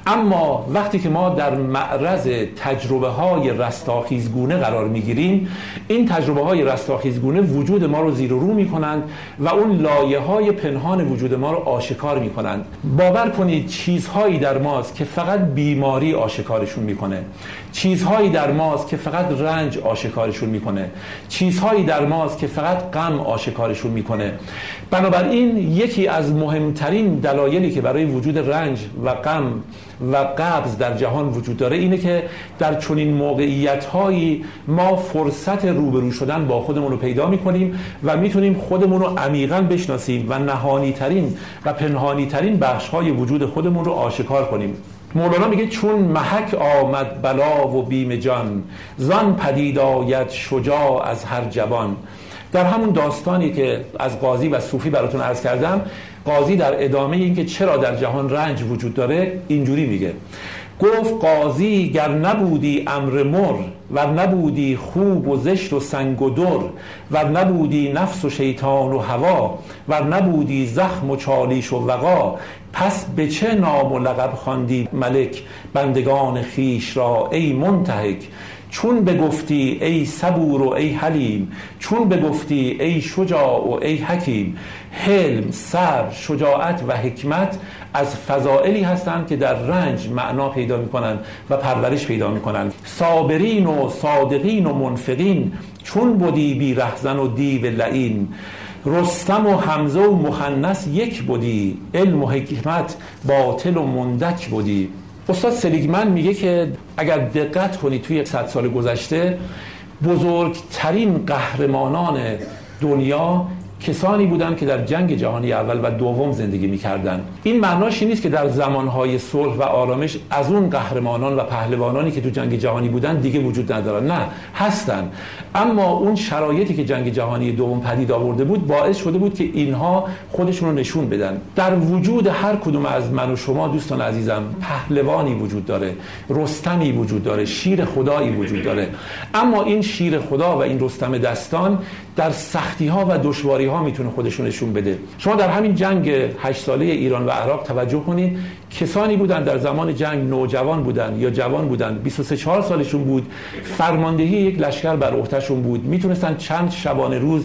اما وقتی که ما در معرض تجربه‌های رستاخیزگونه قرار می‌گیریم، این تجربه‌های رستاخیزگونه وجود ما رو زیر و رو می‌کنند و اون لایه‌های پنهان وجود ما رو آشکار می‌کنند. باور کنید چیزهایی در ماست که فقط بیماری آشکارشون می‌کنه، چیزهایی در ماست که فقط رنج آشکارشون می‌کنه، چیزهایی در ماست که فقط غم آشکارشون می‌کنه. بنابراین یکی از مهمترین دلایلی که برای وجود رنج و غم و قبض در جهان وجود داره اینه که در چنین موقعیت‌هایی ما فرصت روبرو شدن با خودمون رو پیدا می‌کنیم و می‌تونیم خودمون رو عمیقاً بشناسیم و نهانی‌ترین و پنهانی‌ترین بخش‌های وجود خودمون رو آشکار کنیم. مولانا میگه چون محک آمد بلا و بیم جان، زان پدید آید شجاع از هر جوان. در همون داستانی که از قاضی و صوفی براتون عرض کردم، قاضی در ادامه این که چرا در جهان رنج وجود داره اینجوری میگه: گفت قاضی گر نبودی امر مر، ور نبودی خوب و زشت و سنگ و در، ور نبودی نفس و شیطان و هوا، ور نبودی زخم و چالیش و وغا، پس به چه نام و لقب خواندی ملک بندگان خیش را ای منتهک. چون بگفتی ای صبور و ای حلیم، چون بگفتی ای شجاع و ای حکیم. حلم، صبر، شجاعت و حکمت از فضائلی هستند که در رنج معنا پیدا میکنن و پرورش پیدا میکنن. صابرین و صادقین و منفقین، چون بودی بی رهزن و دیو لعین. رستم و حمزه و مخنث یک بودی، علم و حکمت باطل و مندک بودی. استاد سلیگمن میگه که اگر دقت کنید توی 100 سال گذشته بزرگترین قهرمانان دنیا کسانی بودند که در جنگ جهانی اول و دوم زندگی می‌کردند. این معناش این نیست که در زمانهای صلح و آرامش از اون قهرمانان و پهلوانانی که تو جنگ جهانی بودن دیگه وجود ندارن. نه، هستن، اما اون شرایطی که جنگ جهانی دوم پدید آورده بود باعث شده بود که اینها خودشون رو نشون بدن. در وجود هر کدوم از من و شما دوستان عزیزم پهلوانی وجود داره، رستمی وجود داره، شیر خدایی وجود داره. اما این شیر خدا و این رستم دستان در سختی‌ها و دشواری‌ها میتونه خودشون نشون بده. شما در همین جنگ 8 ساله ایران و عراق توجه کنید، کسانی بودن در زمان جنگ نوجوان بودن یا جوان بودن، 23-4 سالشون بود، فرماندهی یک لشکر بر عهدهشون بود، میتونستن چند شبانه روز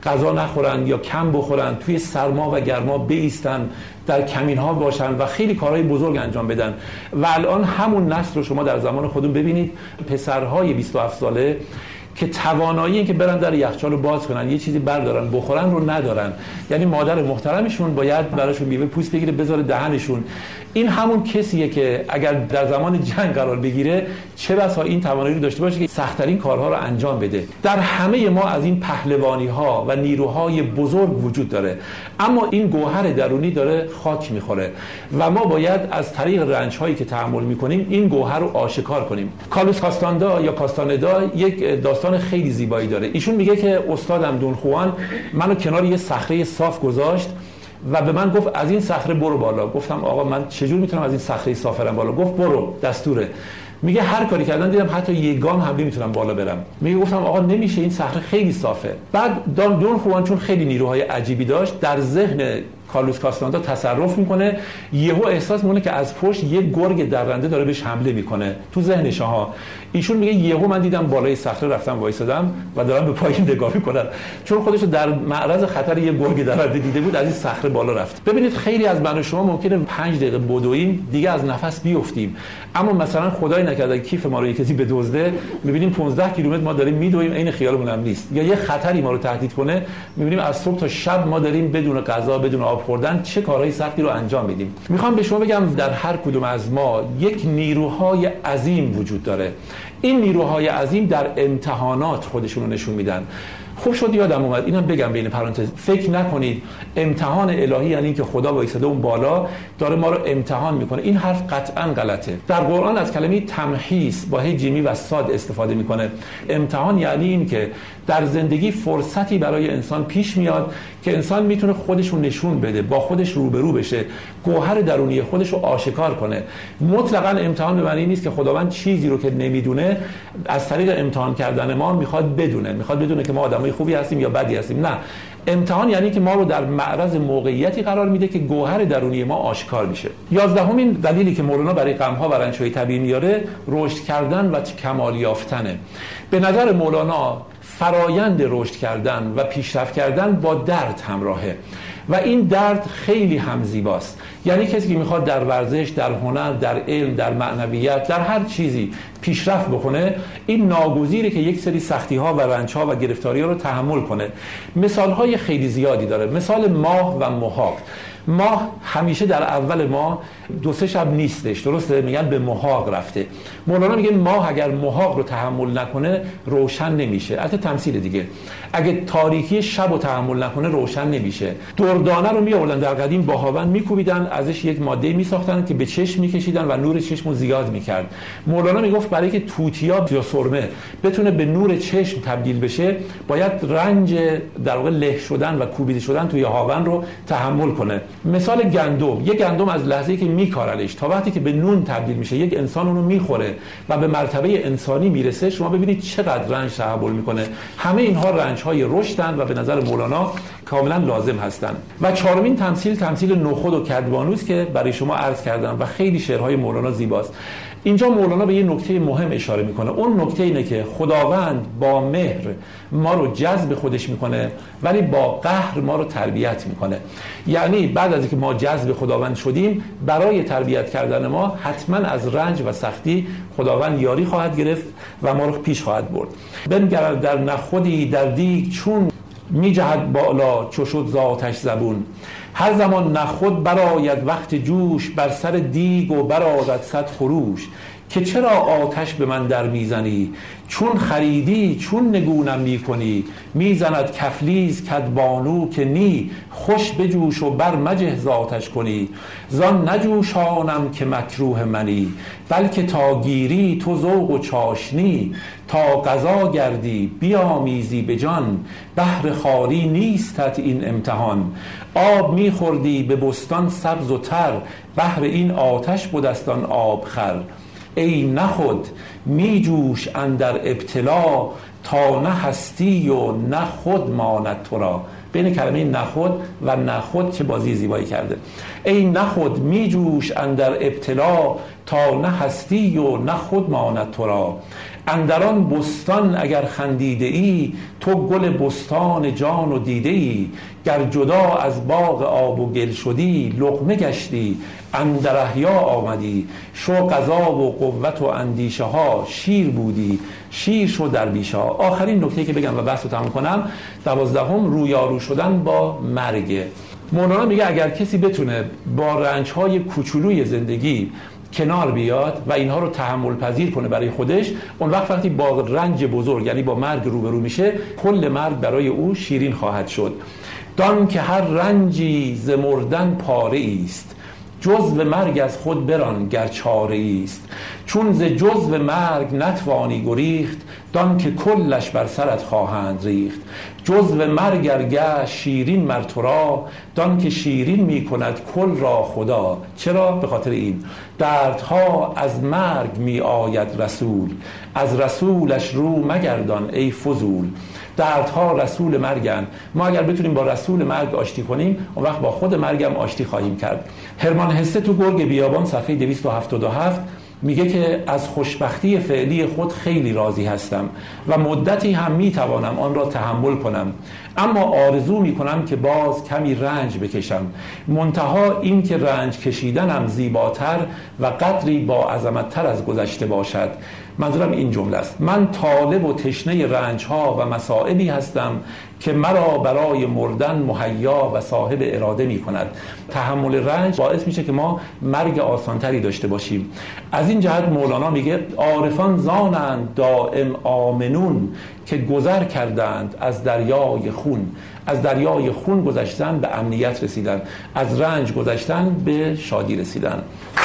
غذا نخورن یا کم بخورن، توی سرما و گرما بایستن، در کمین‌ها باشن و خیلی کارهای بزرگ انجام بدن. و الان همون نسل رو شما در زمان خودتون ببینید، پسرهای 27 ساله که توانایی این که برن در یخچال رو باز کنن، یه چیزی بردارن بخورن رو ندارن. یعنی مادر محترمشون باید براشون میوه پوست بگیره بذاره دهنشون. این همون کسیه که اگر در زمان جنگ قرار بگیره چه بسا این توانایی رو داشته باشه که سخت‌ترین کارها رو انجام بده. در همه ما از این پهلوانی‌ها و نیروهای بزرگ وجود داره، اما این گوهر درونی داره خاک می‌خوره و ما باید از طریق رنج‌هایی که تحمل می‌کنیم این گوهر رو آشکار کنیم. کارلوس کاستاندا یا کاستاندا یک داستان خیلی زیبایی داره. ایشون میگه که استادم دون خوان منو کنار یه صخره صاف گذاشت و به من گفت از این صخره برو بالا. گفتم آقا من چجور میتونم از این صخره صاف برم بالا؟ گفت برو، دستوره. میگه هر کاری کردن دیدم حتی یک گام هم نمیتونم بالا برم. میگه گفتم آقا نمیشه، این صخره خیلی صافه. بعد دون خوان چون خیلی نیروهای عجیبی داشت در ذهن کارلوس کاستاندا تصرف میکنه، یهو احساس میکنه که از پشت یک گرگ درنده داره بهش حمله میکنه تو ذهنش ها. ایشون میگه یهو من دیدم بالای صخره رفتم وایسادم و دارم به پایین نگاه میکنم، چون خودش در معرض خطر یک گرگ درنده دیده بود از این صخره بالا رفت. ببینید خیلی از من و شما ممکنه 5 دقیقه بدویم دیگه از نفس بیفتیم، اما مثلا خدای نکرده کیف ما رو کسی بدزده، میبینیم 15 کیلومتر ما داریم میدویم، عین خیالمون هم نیست. یا یه خطری ما رو تهدید کنه، میبینیم از صبح تا شب ما داریم بدون غذا بدون آب خوردن چه کارهای سختی رو انجام میدیم. میخوام به شما بگم در هر کدوم از ما یک نیروهای عظیم وجود داره. این نیروهای عظیم در امتحانات خودشون رو نشون میدن. خوب شد یادم اومد اینم بگم بین پرانتز، فکر نکنید امتحان الهی یعنی این که خدا وایساده اون بالا داره ما رو امتحان میکنه. این حرف قطعا غلطه. در قرآن از کلمه تمحیص با هی جیمی و صاد استفاده میکنه. امتحان یعنی این که در زندگی فرصتی برای انسان پیش میاد که انسان میتونه خودش رو نشون بده، با خودش روبرو بشه، گوهر درونی خودش رو آشکار کنه. مطلقاً امتحان به معنی نیست که خداوند چیزی رو که نمیدونه از طریق امتحان کردن ما میخواد بدونه که ما آدمای خوبی هستیم یا بدی هستیم. نه، امتحان یعنی که ما رو در معرض موقعیتی قرار میده که گوهر درونی ما آشکار میشه. 11مین دلیلی که مولانا برای غم‌ها و رنج‌های طبیعی میاره رشد کردن و کمال یافتنه. به نظر مولانا فرایند رشد کردن و پیشرفت کردن با درد همراهه و این درد خیلی هم زیباست. یعنی کسی که میخواد در ورزش، در هنر، در علم، در معنویت، در هر چیزی پیشرفت بکنه، این ناگزیره که یک سری سختی‌ها و رنج‌ها و گرفتاری‌ها رو تحمل کنه. مثال‌های خیلی زیادی داره. مثال ماه و محاق. ماه همیشه در اول ماه 2-3 شب نیستش، درسته؟ میگن به محاق رفته. مولانا میگه ماه اگر محاق رو تحمل نکنه روشن نمیشه. البته تمثیل دیگه. اگه تاریکی شب رو تحمل نکنه روشن نمیشه. دردانه رو میآوردن در قدیم با هاون میکوبیدن، ازش یک ماده میساختن که به چشم میکشیدن و نور چشم رو زیاد میکرد. مولانا میگفت برای که توتیا یا سرمه بتونه به نور چشم تبدیل بشه باید رنج در واقع له شدن و کوبیده شدن توی هاون رو تحمل کنه. مثال گندم، یک گندم از لحظه‌ای که میکارنش تا وقتی که به نون تبدیل میشه، یک انسان اون رو میخوره و به مرتبه انسانی میرسه، شما ببینید چقدر رنج تحمل میکنه. همه اینها رنج‌های رشدن و به نظر مولانا کاملا لازم هستن. و 4مین تمثیل نخود و کدبانوست که برای شما عرض کردم و خیلی شعرهای مولانا زیباست. اینجا مولانا به یه نکته مهم اشاره میکنه. اون نکته اینه که خداوند با مهر ما رو جذب خودش میکنه ولی با قهر ما رو تربیت میکنه. یعنی بعد از اینکه ما جذب خداوند شدیم، برای تربیت کردن ما حتما از رنج و سختی خداوند یاری خواهد گرفت و ما رو پیش خواهد برد. بنگر در نخودی در دیگ چون میجهد بالا چو شد ز آتش زبون. هر زمان نخود براید وقت جوش، بر سر دیگ و برآرد صد خروش. که چرا آتش به من در میزنی، چون خریدی چون نگونم میکنی. میزند کفلیز کدبانو که نی، خوش بجوش و بر مجه ز آتش کنی. زان نجوشانم که مکروه منی، بلکه تا گیری تو ذوق و چاشنی. تا قضا گردی بیامیزی به جان، بهر خواری نیستت این امتحان. آب میخوردی به بستان سبز و تر، بهر این آتش بودستان آب خر. ای نخود می جوش اندر ابتلا، تا نه هستی و نه خود ماند تو را. بین کلمه نخود و نخود چه بازی زیبایی کرده. ای نخود می جوش اندر ابتلا، تا نه هستی و نه خود ماند تو را. اندران بستان اگر خندیده ای، تو گل بستان جان و دیده ای. گر جدا از باغ آب و گل شدی، لقمه گشتی اندر احیا آمدی. شو قضا و قوت و اندیشه ها، شیر بودی شیر شو در بیشه ها. آخرین نکته که بگم و بحث رو تمام کنم، 12 رویارو شدن با مرگ. مولانا میگه اگر کسی بتونه با رنج‌های کوچولوی زندگی کنار بیاد و اینها رو تحمل پذیر کنه برای خودش، اون وقتی با رنج بزرگ یعنی با مرگ روبرو میشه، کل مرگ برای او شیرین خواهد شد. دان که هر رنجی ز مردن پاره ایست، جزو مرگ از خود بران گر چاره ایست. چون ز جزو مرگ نتوانی گریخت، دان که کلش بر سرت خواهند ریخت. جزو مرگ ار گشت شیرین مر تو را، دان که شیرین می کند کل را خدا. چرا؟ به خاطر این دردها از مرگ می آید رسول، از رسولش رو مگردان ای فضول. دردها رسول مرگن، ما اگر بتونیم با رسول مرگ آشتی کنیم، اون وقت با خود مرگم آشتی خواهیم کرد. هرمان هسه تو گرگ بیابان صفحه 277 میگه که از خوشبختی فعلی خود خیلی راضی هستم و مدتی هم میتوانم آن را تحمل کنم، اما آرزو میکنم که باز کمی رنج بکشم. منتها این که رنج کشیدنم زیباتر و قدری با عظمتتر از گذشته باشد. منظورم این جمله است: من طالب و تشنه رنج ها و مصائبی هستم که مرا برای مردن مهیا و صاحب اراده می کند. تحمل رنج باعث میشه که ما مرگ آسانتری داشته باشیم. از این جهت مولانا میگه عارفان زانند دائم آمنون، که گذر کردند از دریای خون. از دریای خون گذشتن به امنیت رسیدن، از رنج گذشتن به شادی رسیدن.